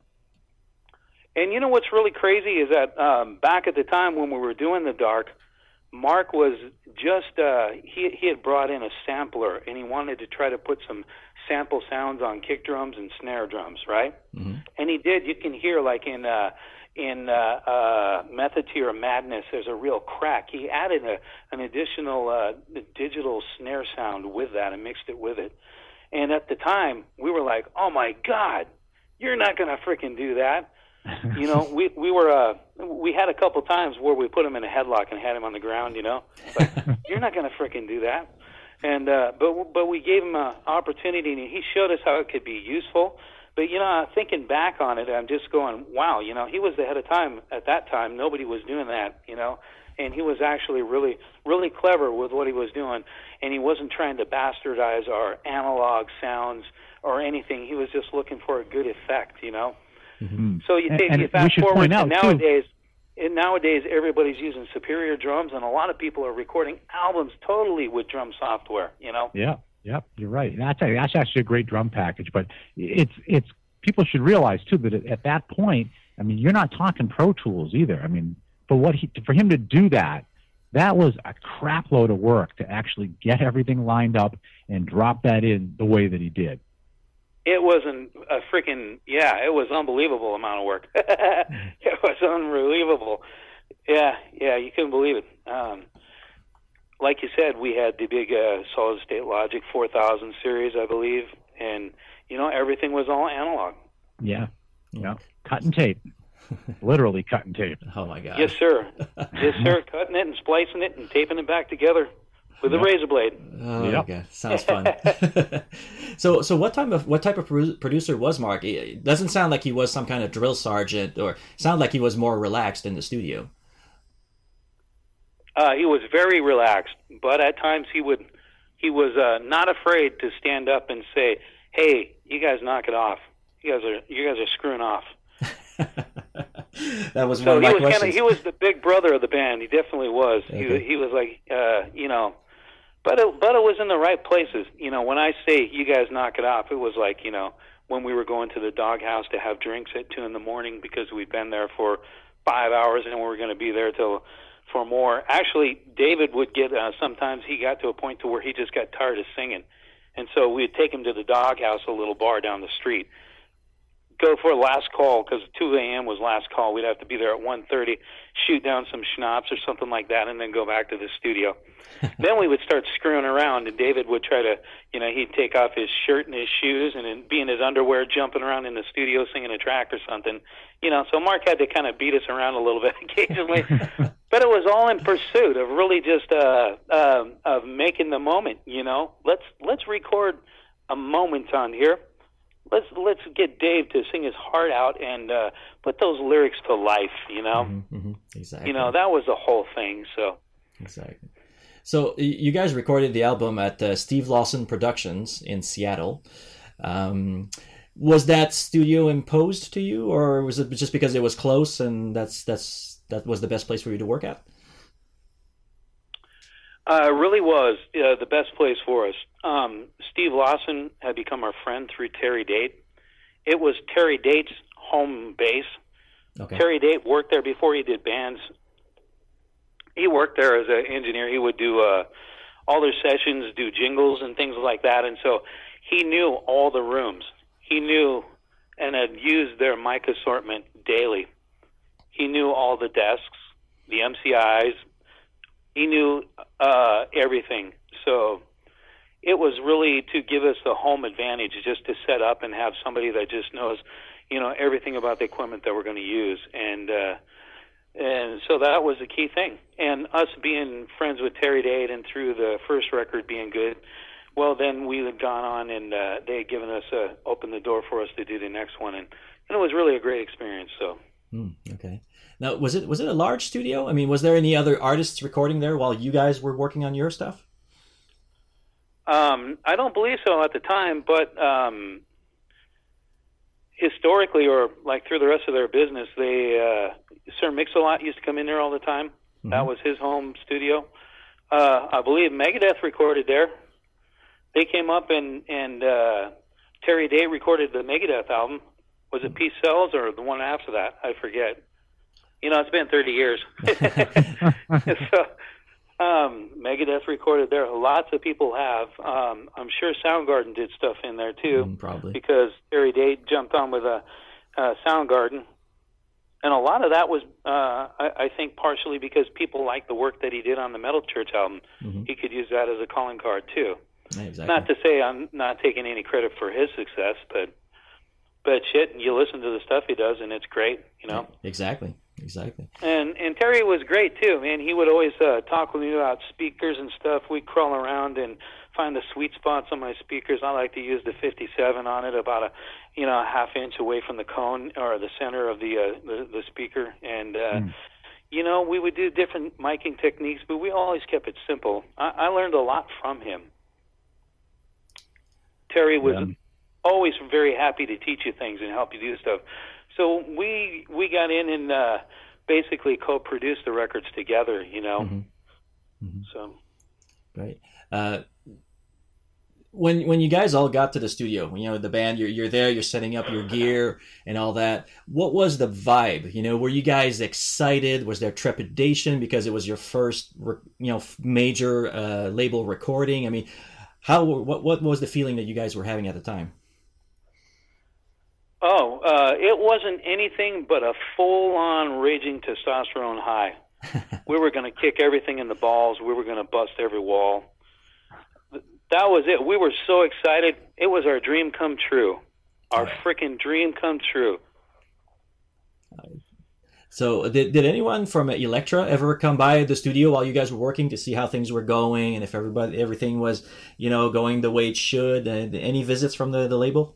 And you know what's really crazy is that um, back at the time when we were doing The Dark, Mark was just, uh, he, he had brought in a sampler, and he wanted to try to put some sample sounds on kick drums and snare drums, right? Mm-hmm. And he did. You can hear, like in uh, in uh, uh, Method to Your Madness, there's a real crack. He added a, an additional uh, digital snare sound with that and mixed it with it. And at the time, we were like, oh, my God, you're not going to freaking do that. You know, we we were uh, we had a couple times where we put him in a headlock and had him on the ground. You know, like, you're not going to freaking do that. And uh, but but we gave him an opportunity, and he showed us how it could be useful. But you know, thinking back on it, I'm just going, wow. You know, he was ahead of time at that time. Nobody was doing that. You know, and he was actually really really clever with what he was doing, and he wasn't trying to bastardize our analog sounds or anything. He was just looking for a good effect. You know. Mm-hmm. So you take you fast forward to nowadays. And nowadays, everybody's using Superior drums, and a lot of people are recording albums totally with drum software. You know. Yeah. Yep. You're right. And that's that's actually a great drum package. But it's it's people should realize too that at that point, I mean, you're not talking Pro Tools either. I mean, for what he for him to do that, that was a crap load of work to actually get everything lined up and drop that in the way that he did. It wasn't a freaking, yeah, it was unbelievable amount of work. It was unbelievable. Yeah, yeah, you couldn't believe it. Um, like you said, we had the big uh, Solid State Logic four thousand series, I believe, and, you know, everything was all analog. Yeah, yeah, cut and tape. Literally cut and tape. Oh, my God. Yes, sir. Yes, sir, cutting it and splicing it and taping it back together. With yep. a razor blade. Oh, yep. Okay. Sounds fun. so, so what type of what type of producer was Mark? It doesn't sound like he was some kind of drill sergeant, or sound like he was more relaxed in the studio. Uh, he was very relaxed, but at times he would he was uh, not afraid to stand up and say, "Hey, you guys, knock it off. You guys are you guys are screwing off." That was so one of my he was questions. Kinda, he was the big brother of the band. He definitely was. Okay. He he was like, uh, you know. But it, but it was in the right places. You know, when I say you guys knock it off, it was like, you know, when we were going to the doghouse to have drinks at two in the morning because we'd been there for five hours and we were going to be there till for more. Actually, David would get, uh, sometimes he got to a point to where he just got tired of singing. And so we'd take him to the doghouse, a little bar down the street. Go for a last call because two a.m. was last call. We'd have to be there at one thirty, shoot down some schnapps or something like that, and then go back to the studio. Then we would start screwing around, and David would try to, you know, he'd take off his shirt and his shoes and then be in his underwear jumping around in the studio singing a track or something. You know, so Mark had to kind of beat us around a little bit occasionally. But it was all in pursuit of really just uh, uh, of making the moment, you know. Let's let's record a moment on here. Let's let's get Dave to sing his heart out and uh, put those lyrics to life, you know. Mm-hmm, mm-hmm. Exactly. You know, that was the whole thing. So exactly. So you guys recorded the album at uh, Steve Lawson Productions in Seattle. Um, was that studio imposed to you, or was it just because it was close and that's that's that was the best place for you to work at? Uh, it really was uh, the best place for us. Um, Steve Lawson had become our friend through Terry Date. It was Terry Date's home base. Okay. Terry Date worked there before he did bands. He worked there as an engineer. He would do uh, all their sessions, do jingles and things like that. And so he knew all the rooms. He knew and had used their mic assortment daily. He knew all the desks, the M C Is. He knew uh, everything. So it was really to give us the home advantage, just to set up and have somebody that just knows, you know, everything about the equipment that we're going to use. And uh, and so that was the key thing. And us being friends with Terry Dade and through the first record being good, well, then we had gone on and uh, they had given us, uh, opened the door for us to do the next one. And, and it was really a great experience. So. Mm, okay. Now, was it was it a large studio? I mean, was there any other artists recording there while you guys were working on your stuff? Um, I don't believe so at the time, but um, historically, or like through the rest of their business, they uh, Sir Mix-a-Lot used to come in there all the time. Mm-hmm. That was his home studio. Uh, I believe Megadeth recorded there. They came up and and uh, Terry Day recorded the Megadeth album. Was it Peace Sells or the one after that? I forget. You know, it's been thirty years. so. Um, Megadeth recorded there. Lots of people have. Um, I'm sure Soundgarden did stuff in there too, mm, probably because Terry Dade jumped on with a, a Soundgarden, and a lot of that was, uh, I, I think, partially because people liked the work that he did on the Metal Church album. Mm-hmm. He could use that as a calling card too. Yeah, exactly. Not to say I'm not taking any credit for his success, but but shit, you listen to the stuff he does, and it's great. You know, yeah, exactly. Exactly. And and Terry was great too, man. He would always uh, talk with me about speakers and stuff. We'd crawl around and find the sweet spots on my speakers. I like to use the fifty-seven on it, about a you know a half inch away from the cone or the center of the uh, the, the speaker. And uh, mm. you know, we would do different miking techniques, but we always kept it simple. I, I learned a lot from him. Terry was yeah. always very happy to teach you things and help you do stuff. So we we got in and uh, basically co-produced the records together, you know. Mm-hmm. Mm-hmm. So, right. Uh, when when you guys all got to the studio, you know, the band, you're you're there, you're setting up your gear and all that. What was the vibe? You know, were you guys excited? Was there trepidation because it was your first, you know, major uh, label recording? I mean, how what what was the feeling that you guys were having at the time? Oh, uh, it wasn't anything but a full-on raging testosterone high. We were going to kick everything in the balls. We were going to bust every wall. That was it. We were so excited. It was our dream come true. Our freaking dream come true. So did did anyone from Elektra ever come by the studio while you guys were working to see how things were going and if everybody everything was, you know, going the way it should? And any visits from the, the label?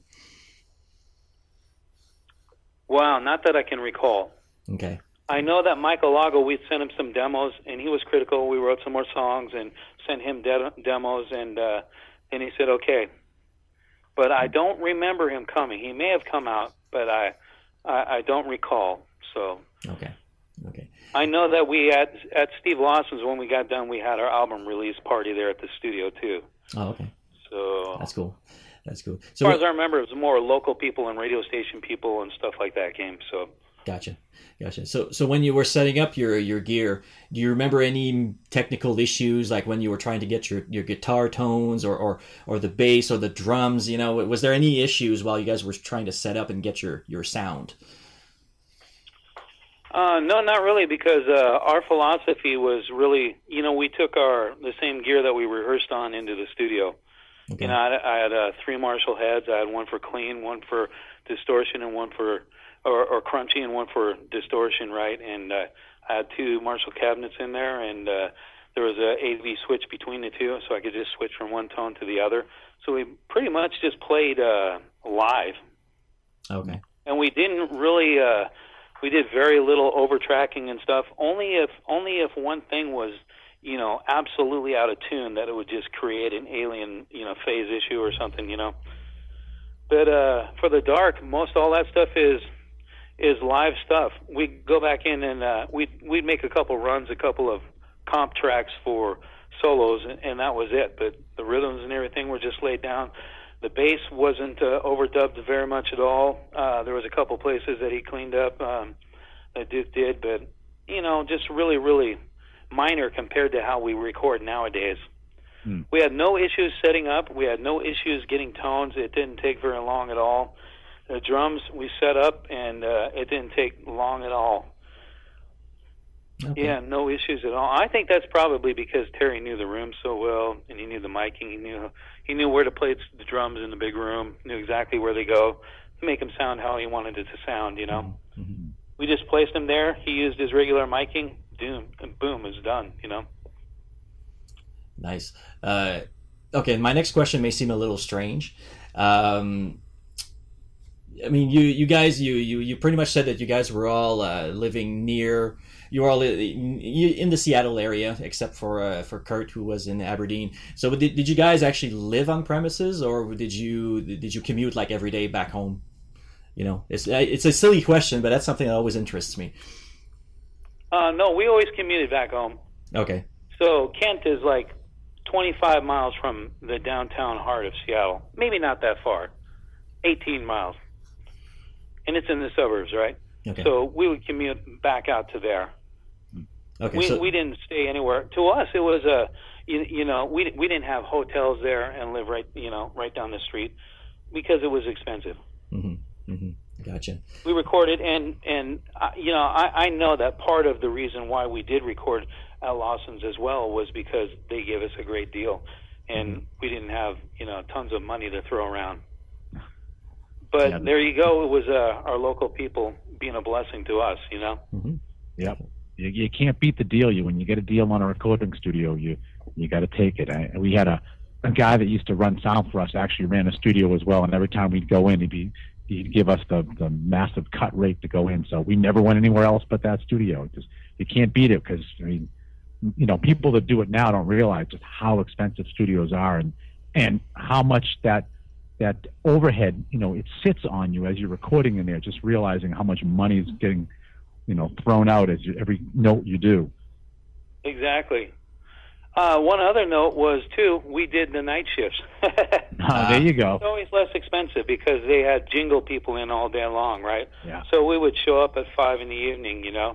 Wow, not that I can recall. Okay. I know that Michael Lago, we sent him some demos, and he was critical. We wrote some more songs and sent him de- demos, and uh, and he said, okay. But I don't remember him coming. He may have come out, but I, I, I don't recall. So. Okay. Okay. I know that we, at, at Steve Lawson's, when we got done, we had our album release party there at the studio, too. Oh, okay. So. That's cool. That's cool. So, as far as I remember, it was more local people and radio station people and stuff like that came. So, gotcha, gotcha. So, so when you were setting up your, your gear, do you remember any technical issues, like when you were trying to get your, your guitar tones or, or, or the bass or the drums? You know, was there any issues while you guys were trying to set up and get your, your sound? Uh, no, not really, because uh, our philosophy was really, you know, we took our the same gear that we rehearsed on into the studio. Okay. You know, I had, I had uh, three Marshall heads. I had one for clean, one for distortion, and one for or, or crunchy, and one for distortion, right? And uh, I had two Marshall cabinets in there, and uh, there was a A V switch between the two, so I could just switch from one tone to the other. So we pretty much just played uh, live. Okay. And we didn't really. Uh, we did very little overtracking and stuff. Only if only if one thing was, you know, absolutely out of tune, that it would just create an alien, you know, phase issue or something, you know. But uh, for the dark, most all that stuff is is live stuff. We go back in and uh, we'd, we'd make a couple runs, a couple of comp tracks for solos, and, and that was it. But the rhythms and everything were just laid down. The bass wasn't uh, overdubbed very much at all. Uh, there was a couple places that he cleaned up, um, that Duke did, but, you know, just really, really minor compared to how we record nowadays. Hmm. We had no issues setting up. We had no issues getting tones. It didn't take very long at all. The drums we set up, and uh, it didn't take long at all. Okay. Yeah, no issues at all. I think that's probably because Terry knew the room so well, and he knew the miking. He knew he knew where to play the drums in the big room. Knew exactly where they go to make them sound how he wanted it to sound. You know, Mm-hmm. we just placed him there. He used his regular miking. Boom, and boom, it's done. You know. Nice. Uh, okay, my next question may seem a little strange. Um, I mean, you, you guys, you, you, you pretty much said that you guys were all uh, living near. You were all in the Seattle area, except for uh, for Kurt, who was in Aberdeen. So, did, did you guys actually live on premises, or did you did you commute like every day back home? You know, it's it's a silly question, but that's something that always interests me. Uh, no, we always commuted back home. Okay. So Kent is like twenty-five miles from the downtown heart of Seattle. Maybe not that far, eighteen miles, and it's in the suburbs, right? Okay. So we would commute back out to there. Okay. We so, we didn't stay anywhere. To us, it was a you, you know we we didn't have hotels there and live right you know right down the street because it was expensive. Mm-hmm, mm-hmm, gotcha. We recorded, and and uh, you know I, I know that part of the reason why we did record at Lawson's as well was because they gave us a great deal, and mm-hmm. we didn't have you know tons of money to throw around. But yeah. There you go. It was uh, our local people being a blessing to us, you know. Mm-hmm. Yep. You, you can't beat the deal. You when you get a deal on a recording studio, you you got to take it. I, we had a, a guy that used to run sound for us. Actually, ran a studio as well. And every time we'd go in, he'd be he'd give us the the massive cut rate to go in. So we never went anywhere else but that studio. Just you can't beat it because I mean, you know, people that do it now don't realize just how expensive studios are and and how much that that overhead, you know, it sits on you as you're recording in there. Just realizing how much money is getting, you know, thrown out as you, every note you do. Exactly. Uh, one other note was too, we did the night shifts. uh, there you go. It's always less expensive because they had jingle people in all day long, right? Yeah. So we would show up at five in the evening, you know.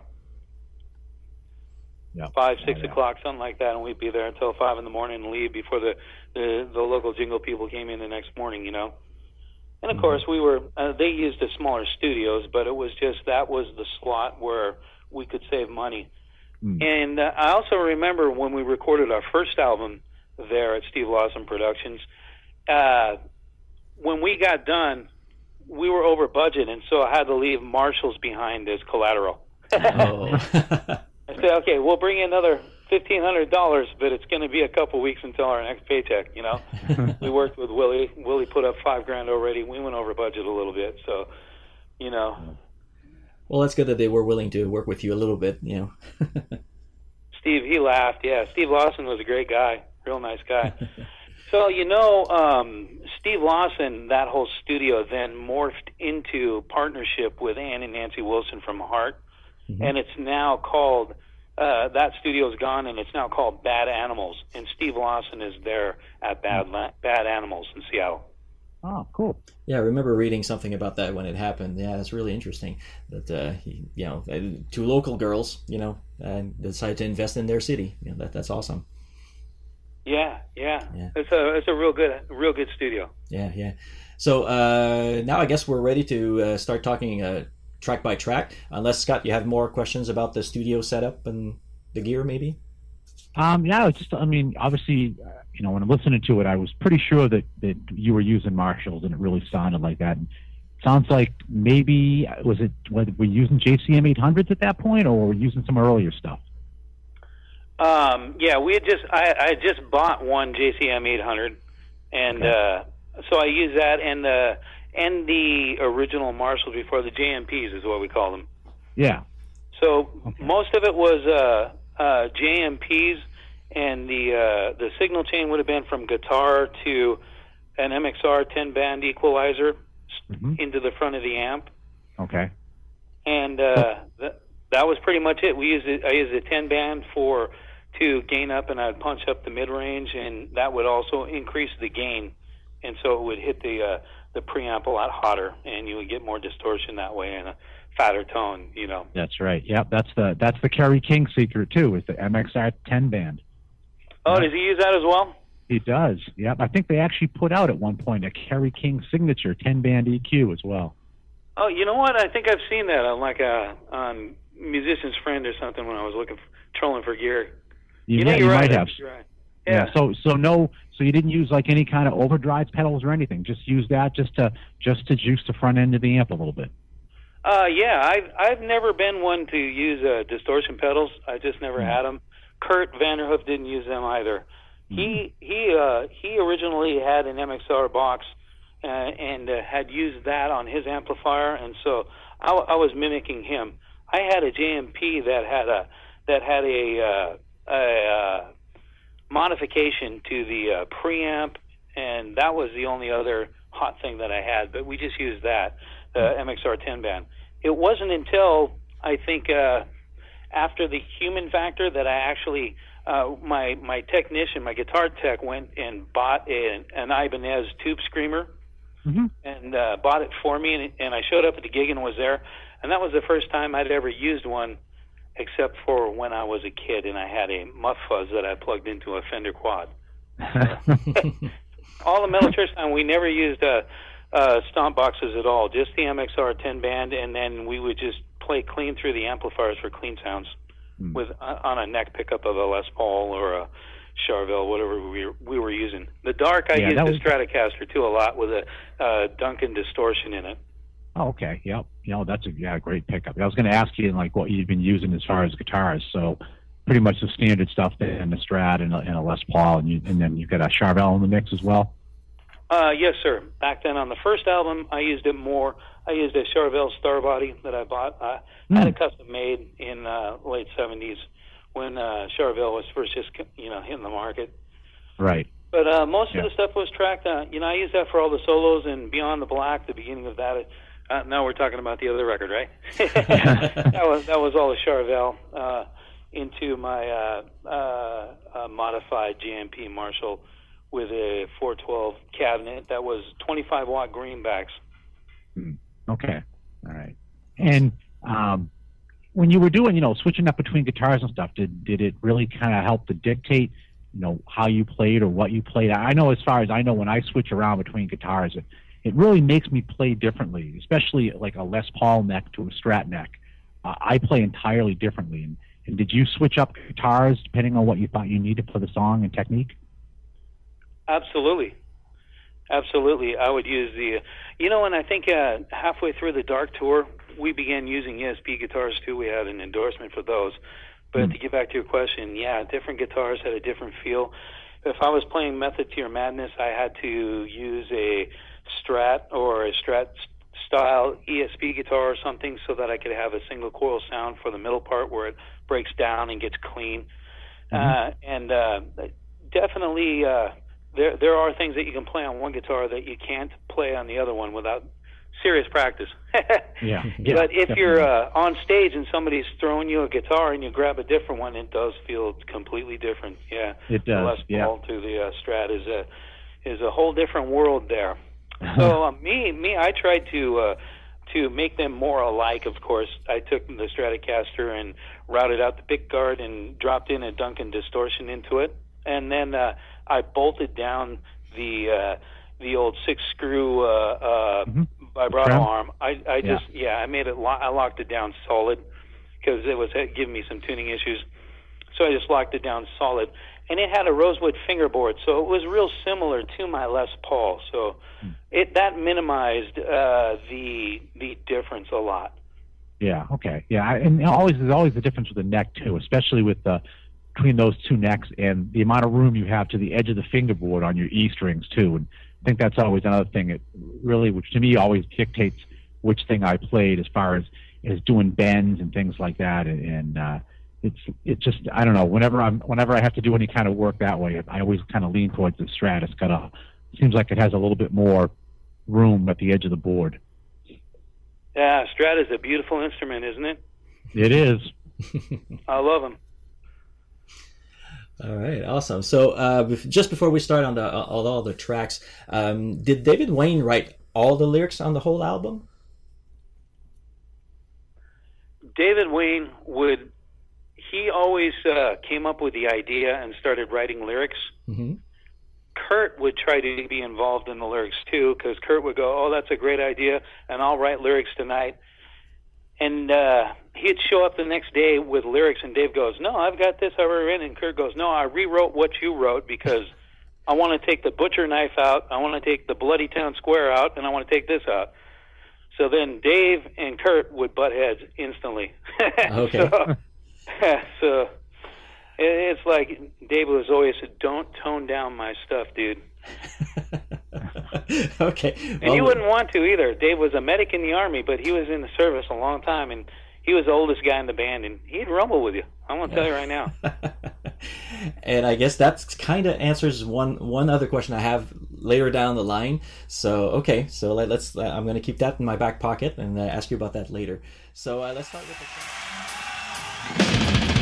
Yeah. Five, six oh, yeah. o'clock, something like that, and we'd be there until five in the morning and leave before the the, the local jingle people came in the next morning, you know. And of Mm-hmm. course, we were uh, they used the smaller studios, but it was just that was the slot where we could save money. Mm. And uh, I also remember when we recorded our first album there at Steve Lawson Productions, uh, when we got done, we were over budget, and so I had to leave Marshalls behind as collateral. Oh. I said, okay, we'll bring in another fifteen hundred dollars, but it's going to be a couple weeks until our next paycheck, you know. We worked with Willie. Willie put up five grand already. We went over budget a little bit, so, you know. Well, that's good that they were willing to work with you a little bit, you know. Steve, he laughed. Yeah, Steve Lawson was a great guy, real nice guy. So, you know, um, Steve Lawson, that whole studio then morphed into partnership with Ann and Nancy Wilson from Heart. Mm-hmm. And it's now called, uh, that studio's gone, and it's now called Bad Animals. And Steve Lawson is there at Bad La- Bad Animals in Seattle. Oh, cool. Yeah, I remember reading something about that when it happened. Yeah, it's really interesting that, uh, he, you know, two local girls, you know, uh, decided to invest in their city. You know, that that's awesome. Yeah, yeah, yeah. It's a it's a real good real good studio. Yeah, yeah. So uh, now I guess we're ready to uh, start talking uh, track by track. Unless Scott, you have more questions about the studio setup and the gear, maybe. Um, yeah, it's just I mean, obviously, uh, you know, when I'm listening to it, I was pretty sure that that you were using Marshalls, and it really sounded like that. And it sounds like maybe was it were we using J C M eight hundreds at that point, or were we using some earlier stuff? Um, yeah, we had just I, I had just bought one J C M eight hundred, and okay. uh, so I used that and the and the original Marshalls before, the J M Ps is what we call them. Yeah. So okay. most of it was uh, uh, J M Ps, and the uh, the signal chain would have been from guitar to an M X R ten band equalizer mm-hmm. into the front of the amp. Okay. And uh, that that was pretty much it. We used it, I used a ten band for to gain up, and I'd punch up the mid range, and that would also increase the gain, and so it would hit the uh, the preamp a lot hotter, and you would get more distortion that way and a fatter tone, you know. That's right. Yep, that's the that's the Kerry King secret too, is the M X R ten band. Oh, yep. Does he use that as well? He does. Yep. I think they actually put out at one point a Kerry King signature ten band E Q as well. Oh, you know what? I think I've seen that on like a on musician's friend or something when I was looking, for, trolling for gear. You, you know, might, you're you right. might have. You're right. Yeah. Yeah. So so no. So you didn't use like any kind of overdrive pedals or anything. Just use that just to just to juice the front end of the amp a little bit. Uh, yeah, I've I've never been one to use uh, distortion pedals. I just never Mm. had them. Kurt Vanderhoof didn't use them either. Mm. He he uh, he originally had an M X R box uh, and uh, had used that on his amplifier, and so I, I was mimicking him. I had a J M P that had a that had a, uh, a uh, modification to the uh, preamp, and that was the only other hot thing that I had. But we just used that, the uh, M X R ten band. It wasn't until I think uh, after the Human Factor that I actually uh, my my technician, my guitar tech, went and bought a, an Ibanez Tube Screamer. Mm-hmm. And uh, bought it for me, and, and I showed up at the gig and was there, and that was the first time I'd ever used one, except for when I was a kid and I had a muff fuzz that I plugged into a Fender Quad. All the metal church time, we never used uh, uh, stomp boxes at all, just the M X R ten band, and then we would just play clean through the amplifiers for clean sounds mm. with uh, on a neck pickup of a Les Paul or a Charvel, whatever we were, we were using. The Dark, I yeah, used the was... Stratocaster too a lot with a uh, Duncan distortion in it. Oh, okay. Yep. You know, that's a yeah, great pickup. I was going to ask you like what you've been using as far as guitars. So pretty much the standard stuff there, and the Strat and a, and a Les Paul, and you, and then you've got a Charvel in the mix as well. Uh, yes, sir. Back then on the first album, I used it more. I used a Charvel Starbody that I bought. I mm. had it custom made in uh, late seventies when uh, Charvel was first just you know hitting the market. Right. But uh, most yeah. of the stuff was tracked. Uh, you know, I used that for all the solos and Beyond the Black, the beginning of that. Uh, now we're talking about the other record, right? that was that was all a Charvel uh, into my uh, uh, uh, modified J M P Marshall with a four twelve cabinet that was twenty-five watt greenbacks. Okay, all right. And um, when you were doing, you know, switching up between guitars and stuff, did did it really kind of help to dictate, you know, how you played or what you played? I know as far as I know, when I switch around between guitars, it, it really makes me play differently, especially like a Les Paul neck to a Strat neck. Uh, I play entirely differently. And, and did you switch up guitars depending on what you thought you needed for the song and technique? Absolutely. Absolutely. I would use the, you know, and I think uh, halfway through the Dark Tour, we began using E S P guitars too. We had an endorsement for those. But mm. to get back to your question, yeah, different guitars had a different feel. If I was playing Method to Your Madness, I had to use a Strat or a Strat style E S P guitar or something so that I could have a single coil sound for the middle part where it breaks down and gets clean. Mm-hmm. Uh, and uh, definitely uh, there there are things that you can play on one guitar that you can't play on the other one without serious practice. yeah, yeah. But if definitely. you're uh, on stage and somebody's throwing you a guitar and you grab a different one, it does feel completely different. Yeah, it does. The Les yeah. Paul to the uh, Strat is a is a whole different world there. So uh, me me I tried to uh, to make them more alike. Of course, I took the Stratocaster and routed out the pickguard and dropped in a Duncan distortion into it, and then uh, I bolted down the uh, the old six screw uh, uh, mm-hmm. vibrato Crown? arm. I, I just yeah. yeah I made it lo- I locked it down solid because it was giving me some tuning issues. So I just locked it down solid, and it had a rosewood fingerboard, so it was real similar to my Les Paul. So mm. it that minimized uh, the the difference a lot. Yeah. Okay. Yeah. I, and always there's always the difference with the neck too, especially with the between those two necks and the amount of room you have to the edge of the fingerboard on your E strings too. And I think that's always another thing. It really, which to me always dictates which thing I played as far as as doing bends and things like that. And, and uh, it's it's just I don't know. Whenever I'm whenever I have to do any kind of work that way, I always kind of lean towards the Strat. It's got a seems like it has a little bit more room at the edge of the board. Yeah, Strat is a beautiful instrument, isn't it? It is. I love them. All right, awesome. So uh, just before we start on the uh, all, all the tracks, um, did David Wayne write all the lyrics on the whole album? David Wayne would, he always uh, came up with the idea and started writing lyrics. Mm-hmm. Kurt would try to be involved in the lyrics too, because Kurt would go, oh, that's a great idea, and I'll write lyrics tonight. and uh, he'd show up the next day with lyrics, and Dave goes, "No, I've got this already written." And Kurt goes, "No, I rewrote what you wrote because I want to take the butcher knife out, I want to take the bloody town square out, and I want to take this out." So then Dave and Kurt would butt heads instantly. Okay. so, so it's like Dave was always said, "Don't tone down my stuff, dude." Okay. And well, you wouldn't want to either. Dave was a medic in the Army, but he was in the service a long time, and he was the oldest guy in the band, and he'd rumble with you. I'm going to tell you right now. And I guess that's kind of answers one one other question I have later down the line. So, okay, so let, let's. Uh, I'm going to keep that in my back pocket and uh, ask you about that later. So uh, let's start with the...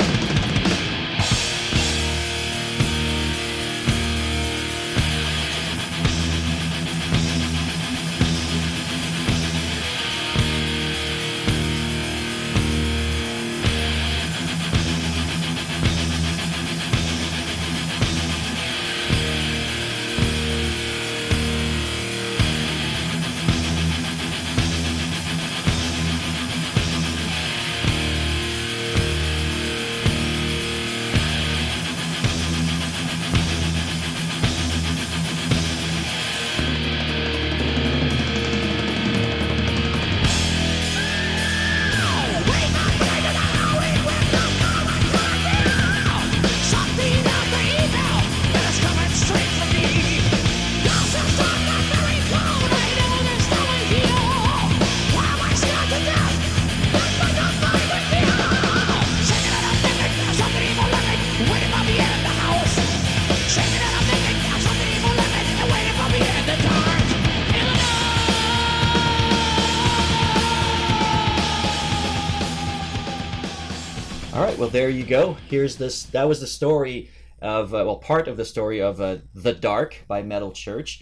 Well, there you go. Here's this. That was the story of, uh, well, part of the story of uh, The Dark by Metal Church.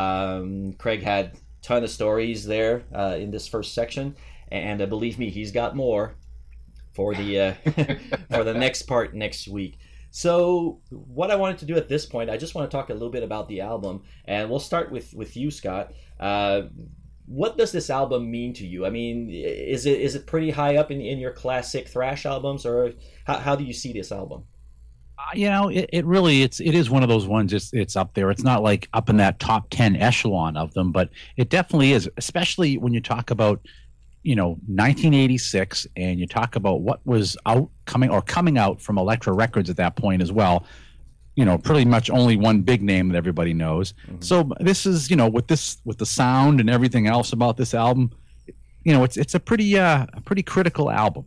Um, Craig had a ton of stories there uh, in this first section, and uh, believe me, he's got more for the uh, for the next part next week. So, what I wanted to do at this point, I just want to talk a little bit about the album, and we'll start with with you, Scott. Uh, What does this album mean to you? I mean, is it is it pretty high up in, in your classic thrash albums, or how, how do you see this album? Uh, you know, it, it really it's it is one of those ones. It's it's up there. It's not like up in that top ten echelon of them, but it definitely is. Especially when you talk about, you know, nineteen eighty-six, and you talk about what was out coming or coming out from Elektra Records at that point as well. You know, pretty much only one big name that everybody knows. Mm-hmm. So this is, you know, with this, with the sound and everything else about this album, you know, it's it's a pretty uh, a pretty critical album.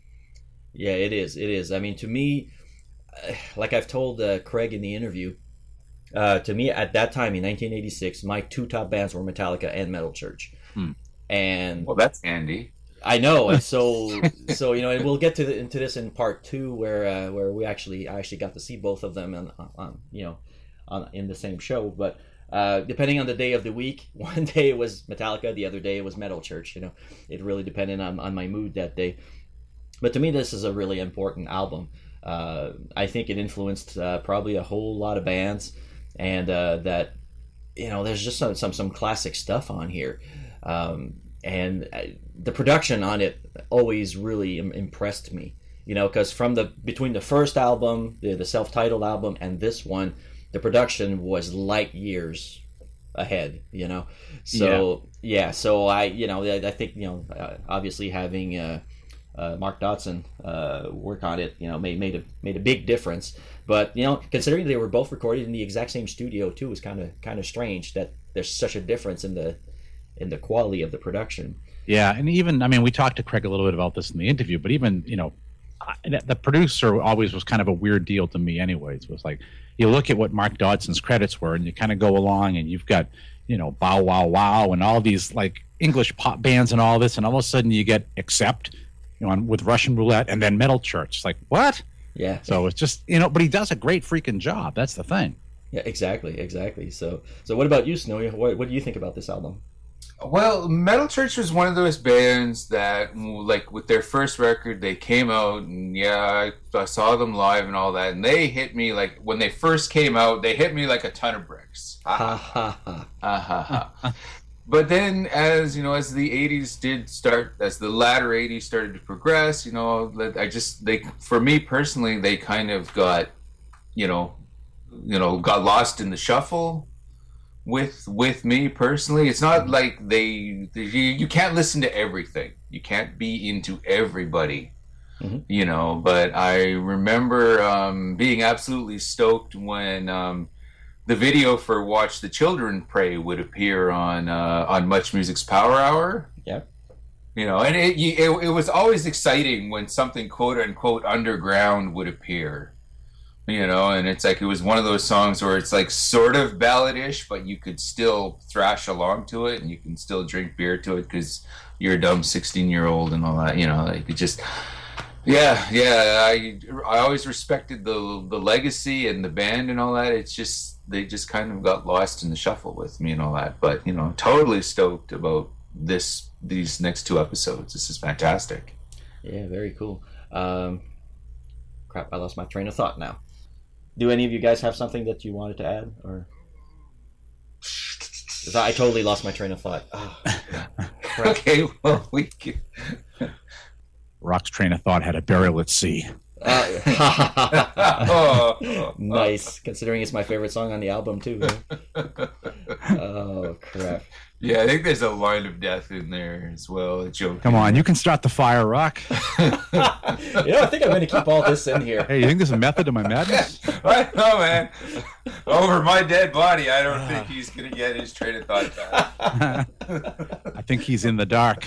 Yeah, it is. It is. I mean, to me, like I've told uh, Craig in the interview, uh, to me at that time in nineteen eighty-six, my two top bands were Metallica and Metal Church. Hmm. And well, that's handy. I know, and so so you know, and we'll get to the, into this in part two, where uh, where we actually I actually got to see both of them, on, on you know, on in the same show. But uh, depending on the day of the week, one day it was Metallica, the other day it was Metal Church. You know, it really depended on, on my mood that day. But to me, this is a really important album. Uh, I think it influenced uh, probably a whole lot of bands, and uh, that you know, there's just some some some classic stuff on here. Um, And the production on it always really impressed me, you know, because from the between the first album, the, the self-titled album, and this one, the production was light years ahead, you know. So yeah, yeah so I, you know, I, I think, you know, uh, obviously having uh, uh, Mark Dodson uh, work on it, you know, made made a made a big difference. But you know, considering they were both recorded in the exact same studio too, is kind of kind of strange that there's such a difference in the in the quality of the production. Yeah, and even, I mean, we talked to Craig a little bit about this in the interview, but even, you know, the producer always was kind of a weird deal to me anyways. It was like, you look at what Mark Dodson's credits were, and you kind of go along, and you've got, you know, Bow Wow Wow, and all these, like, English pop bands and all this, and all of a sudden you get Accept, you know, on, with Russian Roulette, and then Metal Church. It's like, what? Yeah. So it's just, you know, but he does a great freaking job. That's the thing. Yeah, exactly, exactly. So, so what about you, Snowy? What, what do you think about this album? Well, Metal Church was one of those bands that, like, with their first record, they came out, and yeah, I, I saw them live and all that, and they hit me, like, when they first came out, they hit me like a ton of bricks. Ha ha ha. Ha ha ha. but then, as you know, as the eighties did start, as the latter eighties started to progress, you know, I just they for me personally, they kind of got, you know, you know, got lost in the shuffle. With with me personally, it's not like they, they you, you can't listen to everything. You can't be into everybody. Mm-hmm. You know, but I remember um, being absolutely stoked when um, the video for "Watch the Children Pray" would appear on uh, on Much Music's Power Hour. Yeah, you know, and it, it it was always exciting when something quote unquote underground would appear. You know, and it's like it was one of those songs where it's like sort of balladish, but you could still thrash along to it, and you can still drink beer to it because you're a dumb sixteen year old and all that. You know, like it just. Yeah, yeah. I I always respected the the legacy and the band and all that. It's just they just kind of got lost in the shuffle with me and all that. But you know, totally stoked about this these next two episodes. This is fantastic. Yeah, very cool. Um, crap, I lost my train of thought now. Do any of you guys have something that you wanted to add, or? I totally lost my train of thought. Oh, okay, well we. Can... Rock's train of thought had a burial at sea. Uh, nice, considering it's my favorite song on the album too. Right? Oh crap! Yeah, I think there's a line of death in there as well. Joking. Come on, you can start the fire, Rock. You know, I think I'm going to keep all this in here. Hey, you think there's a method to my madness? I don't know, man. Over my dead body, I don't think he's going to get his train of thought back. I think he's in the dark.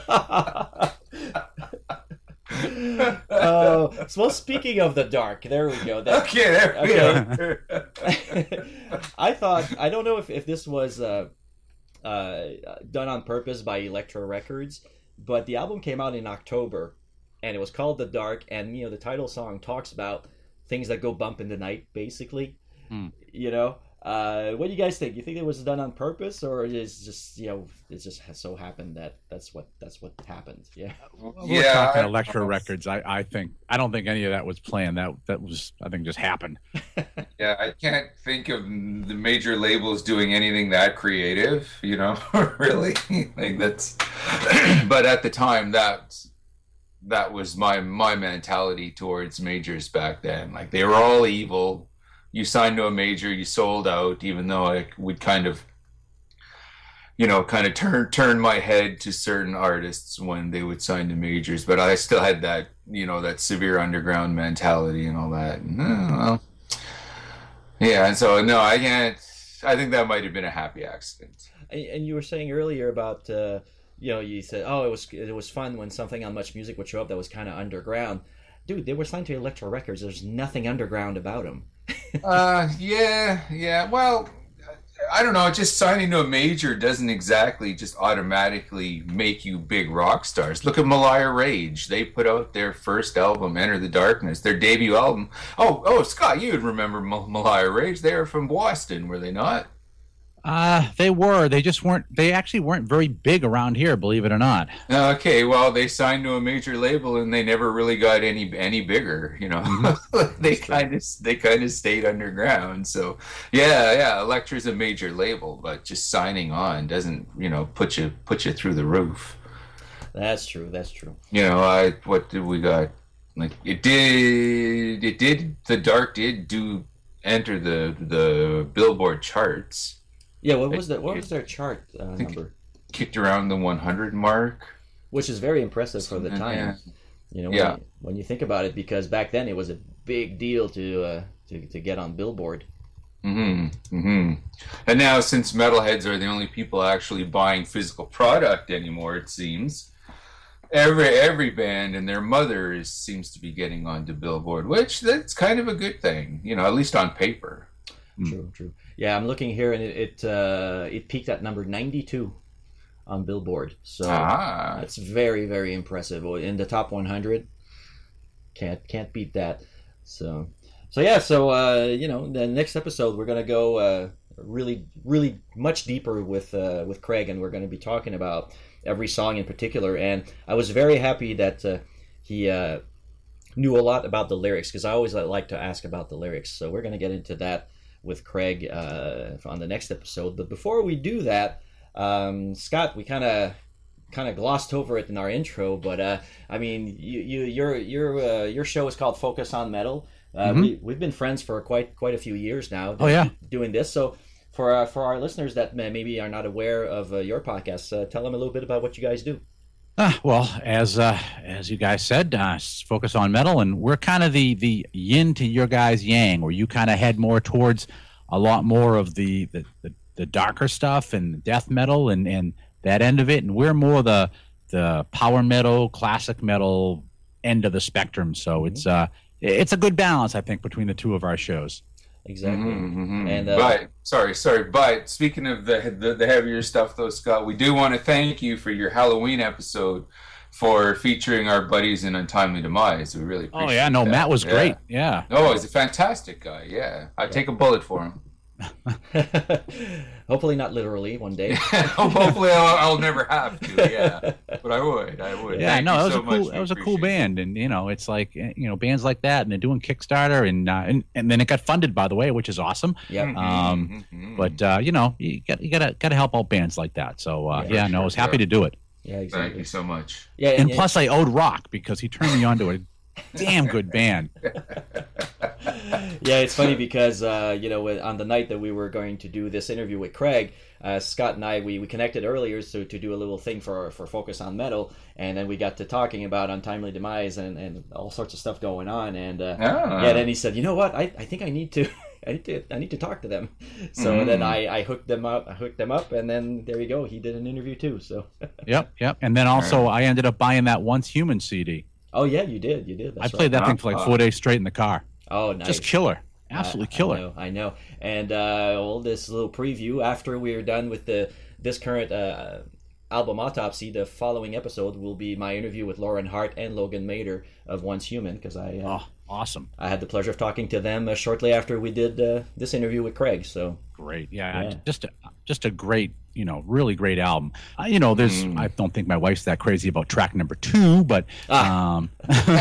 Uh, well, speaking of the dark, there we go. That, okay, there we okay. are. I thought, I don't know if, if this was uh, uh, done on purpose by Elektra Records, but the album came out in October, and it was called The Dark, and you know the title song talks about things that go bump in the night, basically. Mm. You know, uh, what do you guys think? You think it was done on purpose, or is just you know it just has so happened that that's what that's what happened? Yeah, well, we're yeah, talking Elektra Records. I, I think I don't think any of that was planned. That that was I think just happened. Yeah, I can't think of the major labels doing anything that creative. You know, really, like that's. But at the time, that that was my my mentality towards majors back then. Like they were all evil. You signed to a major, you sold out, even though I would kind of, you know, kind of turn turn my head to certain artists when they would sign to majors. But I still had that, you know, that severe underground mentality and all that. And, oh, well, yeah, and so, no, I can't, I think that might have been a happy accident. And you were saying earlier about, uh, you know, you said, oh, it was it was fun when something on Much Music would show up that was kind of underground. Dude, they were signed to Elektra Records. There's nothing underground about them. uh, yeah, yeah. Well, I don't know. Just signing to a major doesn't exactly just automatically make you big rock stars. Look at Malaya Rage. They put out their first album, Enter the Darkness, their debut album. Oh, oh, Scott, you would remember Mal- Malaya Rage. They were from Boston, were they not? Uh, they were. They just weren't. They actually weren't very big around here, believe it or not. Okay, well, they signed to a major label and they never really got any any bigger. You know, they kind of they kind of stayed underground. So, yeah, yeah, Elektra's a major label, but just signing on doesn't you know put you put you through the roof. That's true. That's true. You know, I what did we got? Like it did. It did. The Dark did do enter the the Billboard charts. Yeah, what was that? What was their chart uh, number? Kicked around the one hundred mark, which is very impressive for the time. Yeah. You know, when, yeah. you, when you think about it, because back then it was a big deal to uh, to to get on Billboard. Mm-hmm. Mm-hmm. And now, since metalheads are the only people actually buying physical product anymore, it seems every every band and their mother is, seems to be getting onto Billboard, which that's kind of a good thing. You know, at least on paper. True, mm. true. Yeah, I'm looking here, and it it, uh, it peaked at number ninety-two on Billboard. So ah. That's very, very impressive. In the top one hundred, can't can't beat that. So, so yeah. So uh, you know, the next episode we're gonna go uh, really, really much deeper with uh, with Craig, and we're gonna be talking about every song in particular. And I was very happy that uh, he uh, knew a lot about the lyrics, because I always like to ask about the lyrics. So we're gonna get into that with Craig uh, on the next episode. But before we do that, Um, Scott, we kind of kind of glossed over it in our intro, but uh, I mean, you, you your your uh, your show is called Focus on Metal. Uh, mm-hmm. we, we've been friends for quite quite a few years now. Oh yeah, doing this. So for uh, for our listeners that maybe are not aware of uh, your podcast, uh, tell them a little bit about what you guys do. Uh, well, as uh, as you guys said, uh, Focus on Metal, and we're kind of the the yin to your guys' yang, where you kind of head more towards a lot more of the the, the, the darker stuff and death metal and and that end of it, and we're more the the power metal, classic metal end of the spectrum. So mm-hmm. it's uh it's a good balance, I think, between the two of our shows. Exactly. Mm-hmm, mm-hmm. And uh, but sorry, sorry, but speaking of the, the the heavier stuff, though, Scott, we do want to thank you for your Halloween episode for featuring our buddies in Untimely Demise. We really appreciate. Oh yeah, no, that. Matt was yeah. great. Yeah. Oh, he's a fantastic guy. Yeah, I'd take a bullet for him. Hopefully not literally one day. Hopefully I'll, I'll never have to. Yeah, but I would. I would. Yeah, Thank no, that was so a cool. much. That was a We cool appreciate band, and you know, it's like you know, bands like that, and they're doing Kickstarter, and uh, and and then it got funded, by the way, which is awesome. Yeah. Mm-hmm, Um, mm-hmm. but uh, you know, you got you gotta gotta help out bands like that. So uh, Yeah, yeah, no, I was happy sure. to do it. Yeah, exactly. Thank you so much. Yeah, And yeah. plus, I owed Rock because he turned me on to a damn good band. Yeah, it's funny because uh, you know, on the night that we were going to do this interview with Craig, uh, Scott and I we, we connected earlier so to do a little thing for for Focus on Metal, and then we got to talking about Untimely Demise and, and all sorts of stuff going on, and uh, Ah. yeah, then he said, you know what, I, I think I need to. I need to I need to talk to them. So Mm. then I, I hooked them up I hooked them up and then there you go, he did an interview too. So Yep, yep. And then also, I ended up buying that Once Human C D. oh yeah, you did, you did. I That's played right. that thing for like four days straight in the car. Oh, nice. Just killer, absolutely I- killer. I know, I know. And uh, well, this little preview after we're done with the this current uh, album autopsy, the following episode will be my interview with Lauren Hart and Logan Mader of Once Human, because I uh, Oh, awesome. I had the pleasure of talking to them uh, shortly after we did uh, this interview with Craig. So Great, yeah, Yeah. just a, just a great, you know, really great album. Uh, you know, there's, I don't think my wife's that crazy about track number two, but Ah. um,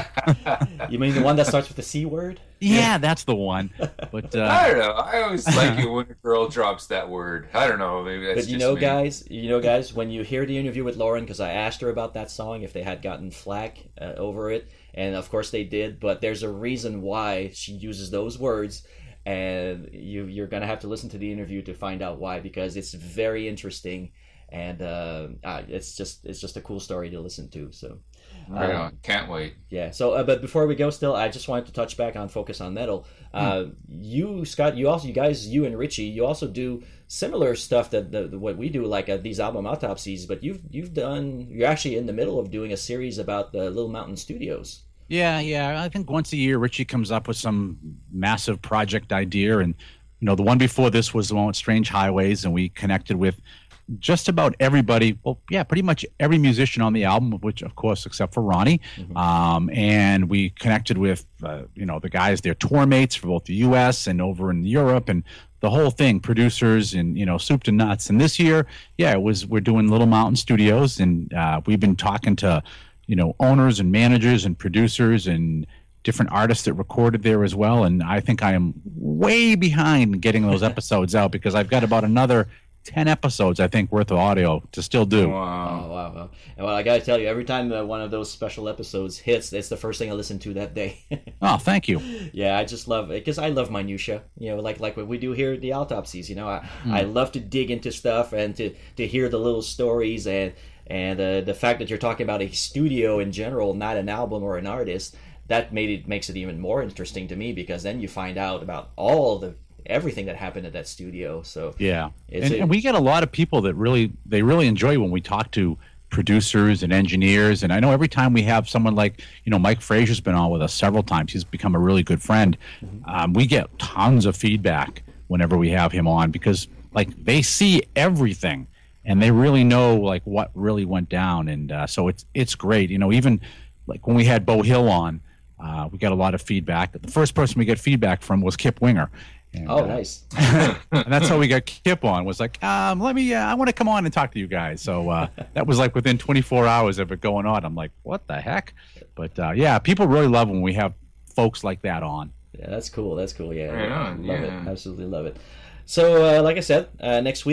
you mean the one that starts with the C word? yeah, that's the one. But I uh, don't know. I always like it when a girl drops that word. I don't know. Maybe that's But you just know, me. guys, you know, guys, when you hear the interview with Lauren, because I asked her about that song, if they had gotten flack uh, over it, and of course they did. But there's a reason why she uses those words, and you you're gonna have to listen to the interview to find out why, because it's very interesting, and uh, uh, it's just it's just a cool story to listen to. So. Right um, on. Can't wait. Yeah. So, uh, but before we go, still, I just wanted to touch back on Focus on Metal. Uh, You, Scott, you also, you guys, you and Richie, you also do similar stuff that the, the, what we do, like uh, these album autopsies. But you've you've done, you're actually in the middle of doing a series about the Little Mountain Studios. yeah, yeah, I think once a year Richie comes up with some massive project idea, and you know, the one before this was the one with Strange Highways, and we connected with just about everybody. Well, yeah, pretty much every musician on the album, which of course, except for Ronnie. Mm-hmm. Um, and we connected with, uh, you know, the guys, their tour mates for both the U S and over in Europe, and the whole thing, producers and, you know, soup to nuts. And this year, yeah, it was, we're doing Little Mountain Studios, and uh, we've been talking to, you know, owners and managers and producers and different artists that recorded there as well. And I think I am way behind getting those episodes out, because I've got about another ten episodes, I think, worth of audio to still do. Wow. Oh wow! wow. And well, I gotta tell you, every time uh, one of those special episodes hits, it's the first thing I listen to that day. Oh, thank you. Yeah, I just love it because I love minutia. You know, like like what we do here at the autopsies. You know, I Hmm. I love to dig into stuff and to to hear the little stories, and and uh, the fact that you're talking about a studio in general, not an album or an artist. That made it makes it even more interesting to me, because then you find out about all the everything that happened at that studio. So Yeah, It's and, a- and we get a lot of people that really they really enjoy when we talk to producers and engineers. And I know every time we have someone like, you know, Mike Frazier's been on with us several times. He's become a really good friend. Um, we get tons of feedback whenever we have him on, because like they see everything and they really know like what really went down. And uh, so it's it's great. You know, even like when we had Bo Hill on, uh, we got a lot of feedback. The first person we get feedback from was Kip Winger. And, oh, uh, nice. and that's how we got Kip on. Was like, um, let me. Uh, I want to come on and talk to you guys. So uh, that was like within twenty-four hours of it going on. I'm like, what the heck? But uh, yeah, people really love when we have folks like that on. Yeah, that's cool. That's cool. Yeah, Right on, love yeah. it. Absolutely love it. So, uh, like I said, uh, next week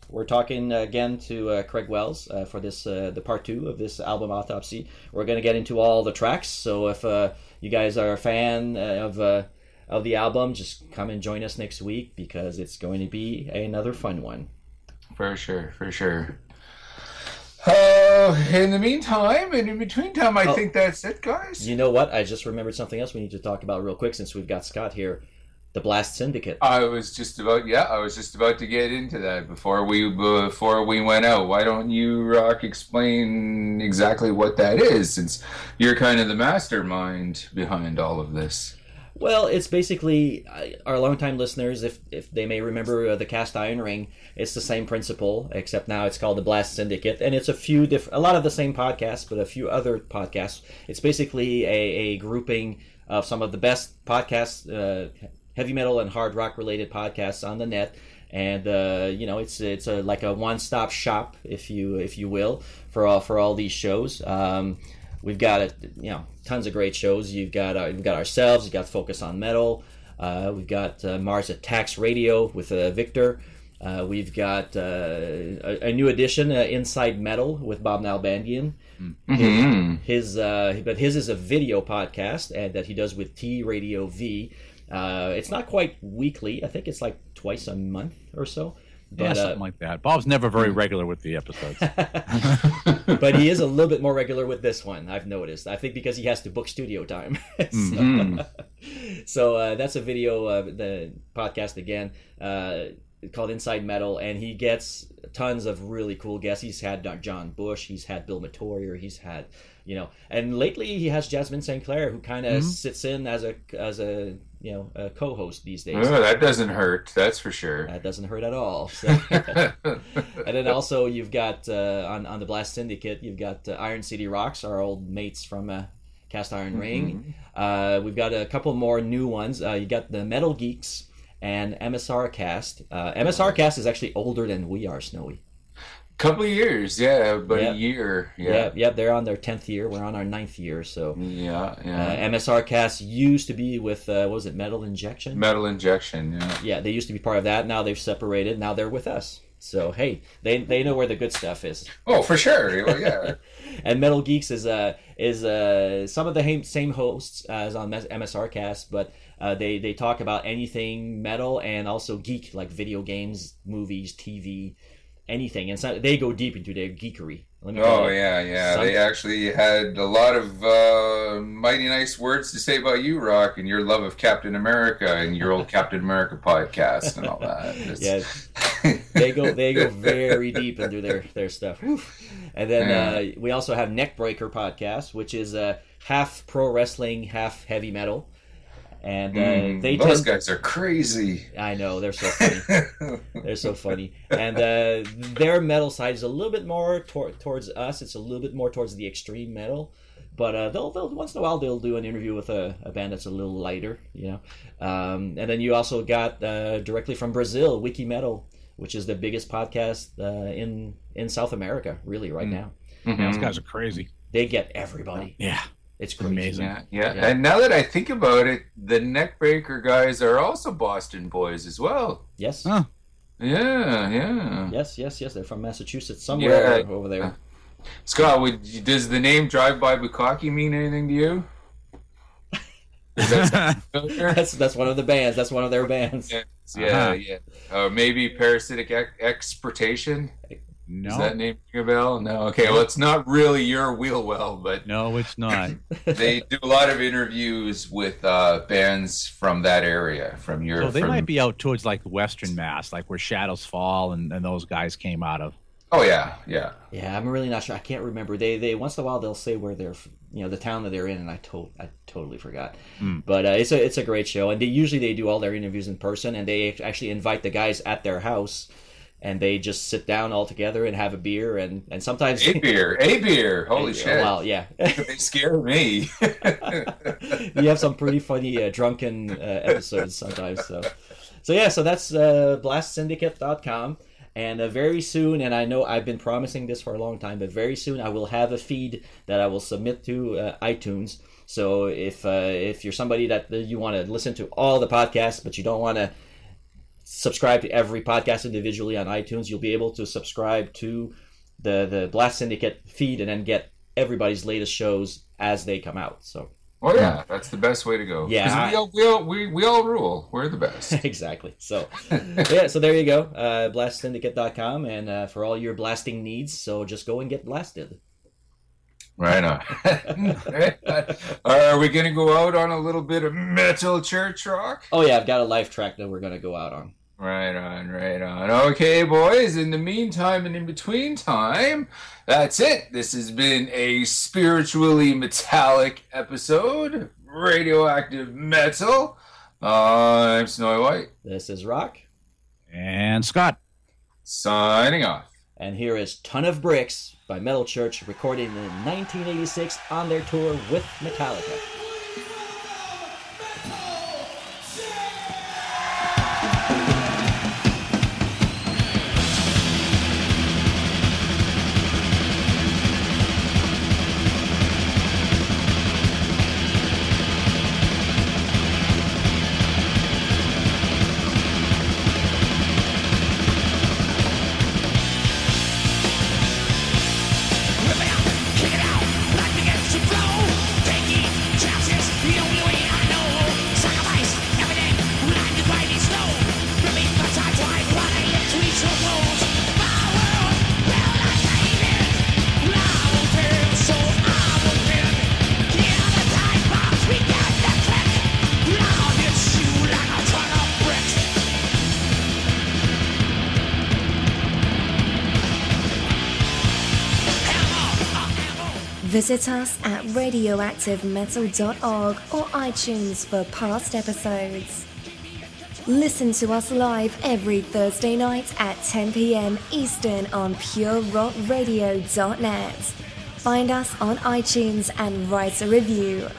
we're talking again to uh, Craig Wells uh, for this uh, the part two of this album Autopsy. We're going to get into all the tracks. So if uh, you guys are a fan uh, of uh, of the album, just come and join us next week because it's going to be another fun one. For sure, for sure. Uh, in the meantime, and in between time, I oh, think that's it, guys. You know what? I just remembered something else we need to talk about real quick since we've got Scott here. The Blast Syndicate. I was just about, yeah, I was just about to get into that before we before we went out. Why don't you, Rock, explain exactly what that is, since you're kind of the mastermind behind all of this? Well, it's basically, our longtime listeners, if if they may remember uh, the Cast Iron Ring, it's the same principle, except now it's called the Blast Syndicate, and it's a few different, a lot of the same podcasts, but a few other podcasts. It's basically a, a grouping of some of the best podcasts, uh, heavy metal and hard rock related podcasts on the net, and uh, you know, it's it's a like a one stop shop, if you if you will, for all for all these shows. Um, We've got, a, you know, tons of great shows. You've got uh, you've got ourselves. You've got Focus on Metal. Uh, we've got uh, Mars Attacks Radio with uh, Victor. Uh, we've got uh, a, a new edition, uh, Inside Metal with Bob Nalbandian. Mm-hmm. His, his uh, but his is a video podcast and that he does with T Radio V. Uh, it's not quite weekly. I think it's like twice a month or so. But, yeah, something uh, like that. Bob's never very regular with the episodes. But he is a little bit more regular with this one, I've noticed. I think because he has to book studio time. so mm-hmm. so uh, that's a video, uh, the podcast again, uh, called Inside Metal, and he gets tons of really cool guests. He's had John Bush, he's had Bill Metoyer, he's had, you know, and lately he has Jasmine Saint Clair, who kind of mm-hmm. sits in as a as a you know a co-host these days. Oh, that doesn't hurt, that's for sure. That doesn't hurt at all. So. And then also you've got uh, on on the Blast Syndicate, you've got uh, Iron City Rocks, our old mates from uh, Cast Iron mm-hmm. Ring. Uh, we've got a couple more new ones. Uh, you got the Metal Geeks and M S R Cast. Uh, M S R Cast is actually older than we are, Snowy. Couple of years, yeah, about yep. a year. Yeah. yeah, yeah, they're on their tenth year. We're on our ninth year, so yeah, yeah. Uh, M S R Cast used to be with uh, what was it, Metal Injection? Metal Injection, yeah. Yeah, they used to be part of that. Now they've separated. Now they're with us. So hey, they they know where the good stuff is. Oh, for sure, well, yeah. And Metal Geeks is uh is uh some of the same hosts as on M S R Cast, but uh, they they talk about anything metal and also geek, like video games, movies, T V. Anything, and so they go deep into their geekery. Let me oh yeah, yeah. Some... They actually had a lot of uh, mighty nice words to say about you, Rock, and your love of Captain America and your old Captain America podcast and all that. It's... Yeah, they go they go very deep into their their stuff. And then yeah. uh, we also have Neckbreaker podcast, which is uh, half pro wrestling, half heavy metal. And uh, mm, they those tend... guys are crazy. I know, they're so funny. They're so funny. And uh, their metal side is a little bit more tor- towards us. It's a little bit more towards the extreme metal. But uh, they'll, they'll once in a while they'll do an interview with a, a band that's a little lighter, you know. Um, and then you also got uh, directly from Brazil, Wiki Metal, which is the biggest podcast uh, in in South America, really, right mm. now. Mm-hmm. Those guys are crazy. They get everybody. Yeah. It's crazy. Amazing. Yeah, yeah, yeah. And now that I think about it, the Neckbreaker guys are also Boston boys as well. Yes. Huh. Yeah, yeah. Yes, yes, yes. They're from Massachusetts, somewhere yeah. over there. Scott, would, does the name Drive By Bukkake mean anything to you? That that's that's one of the bands. That's one of their bands. Yeah, yeah. Uh-huh. yeah. Or maybe Parasitic ex- Exportation. No. Does that name ring a bell? No. Okay. Well, it's not really your wheel well, but no, it's not. They do a lot of interviews with uh, bands from that area, from your. So they from... might be out towards like Western Mass, like where Shadows Fall and, and those guys came out of. Oh yeah, yeah. Yeah, I'm really not sure. I can't remember. They they once in a while they'll say where they're, you know, the town that they're in, and I to- I totally forgot. Mm. But uh, it's a it's a great show, and they usually they do all their interviews in person, and they actually invite the guys at their house. And they just sit down all together and have a beer, and, and sometimes a beer, a beer. Holy a, shit! Well, yeah, they scare me. You have some pretty funny uh, drunken uh, episodes sometimes. So, so yeah, so that's uh, blast syndicate dot com, and uh, very soon. And I know I've been promising this for a long time, but very soon I will have a feed that I will submit to uh, iTunes. So if uh, if you're somebody that you want to listen to all the podcasts, but you don't want to subscribe to every podcast individually on iTunes, you'll be able to subscribe to the, the Blast Syndicate feed and then get everybody's latest shows as they come out. So. Oh yeah, that's the best way to go. Yeah, we all, we all we we all rule. We're the best. Exactly. So, yeah. So there you go. Uh, blast syndicate dot com, and uh, for all your blasting needs, so just go and get blasted. Right on. Are we gonna go out on a little bit of metal church rock? Oh yeah, I've got a live track that we're gonna go out on. Right on, right on. Okay, boys, in the meantime and in between time, that's it. This has been a spiritually metallic episode of Radioactive Metal. I'm Snowy White. This is Rock. And Scott. Signing off. And here is Ton of Bricks by Metal Church, recorded in nineteen eighty-six on their tour with Metallica. Visit us at radioactive metal dot org or iTunes for past episodes. Listen to us live every Thursday night at ten p.m. Eastern on pure rock radio dot net. Find us on iTunes and write a review.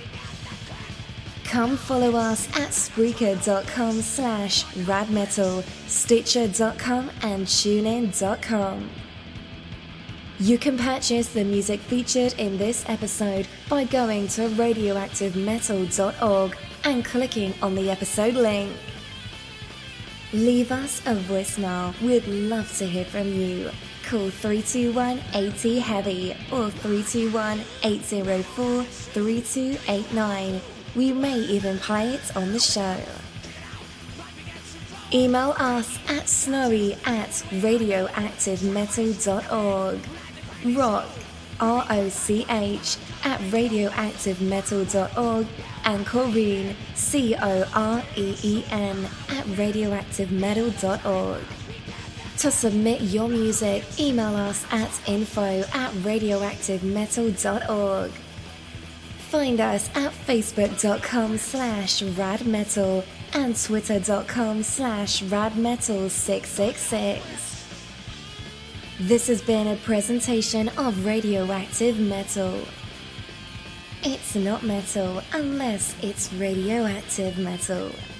Come follow us at Spreaker.com slash radmetal, Stitcher dot com and TuneIn dot com. You can purchase the music featured in this episode by going to radioactive metal dot org and clicking on the episode link. Leave us a voicemail. We'd love to hear from you. Call three two one, eight zero, heavy or three two one, eight zero four, three two eight nine. We may even play it on the show. Email us at snowy at radioactive metal dot org. Rock, R O C H, at radioactive metal dot org, and Correen, C O R E E N, at radioactive metal dot org. To submit your music, email us at info at radioactive metal dot org. Find us at facebook.com slash radmetal and twitter.com slash radmetal666. This has been a presentation of Radioactive Metal. It's not metal unless it's radioactive metal.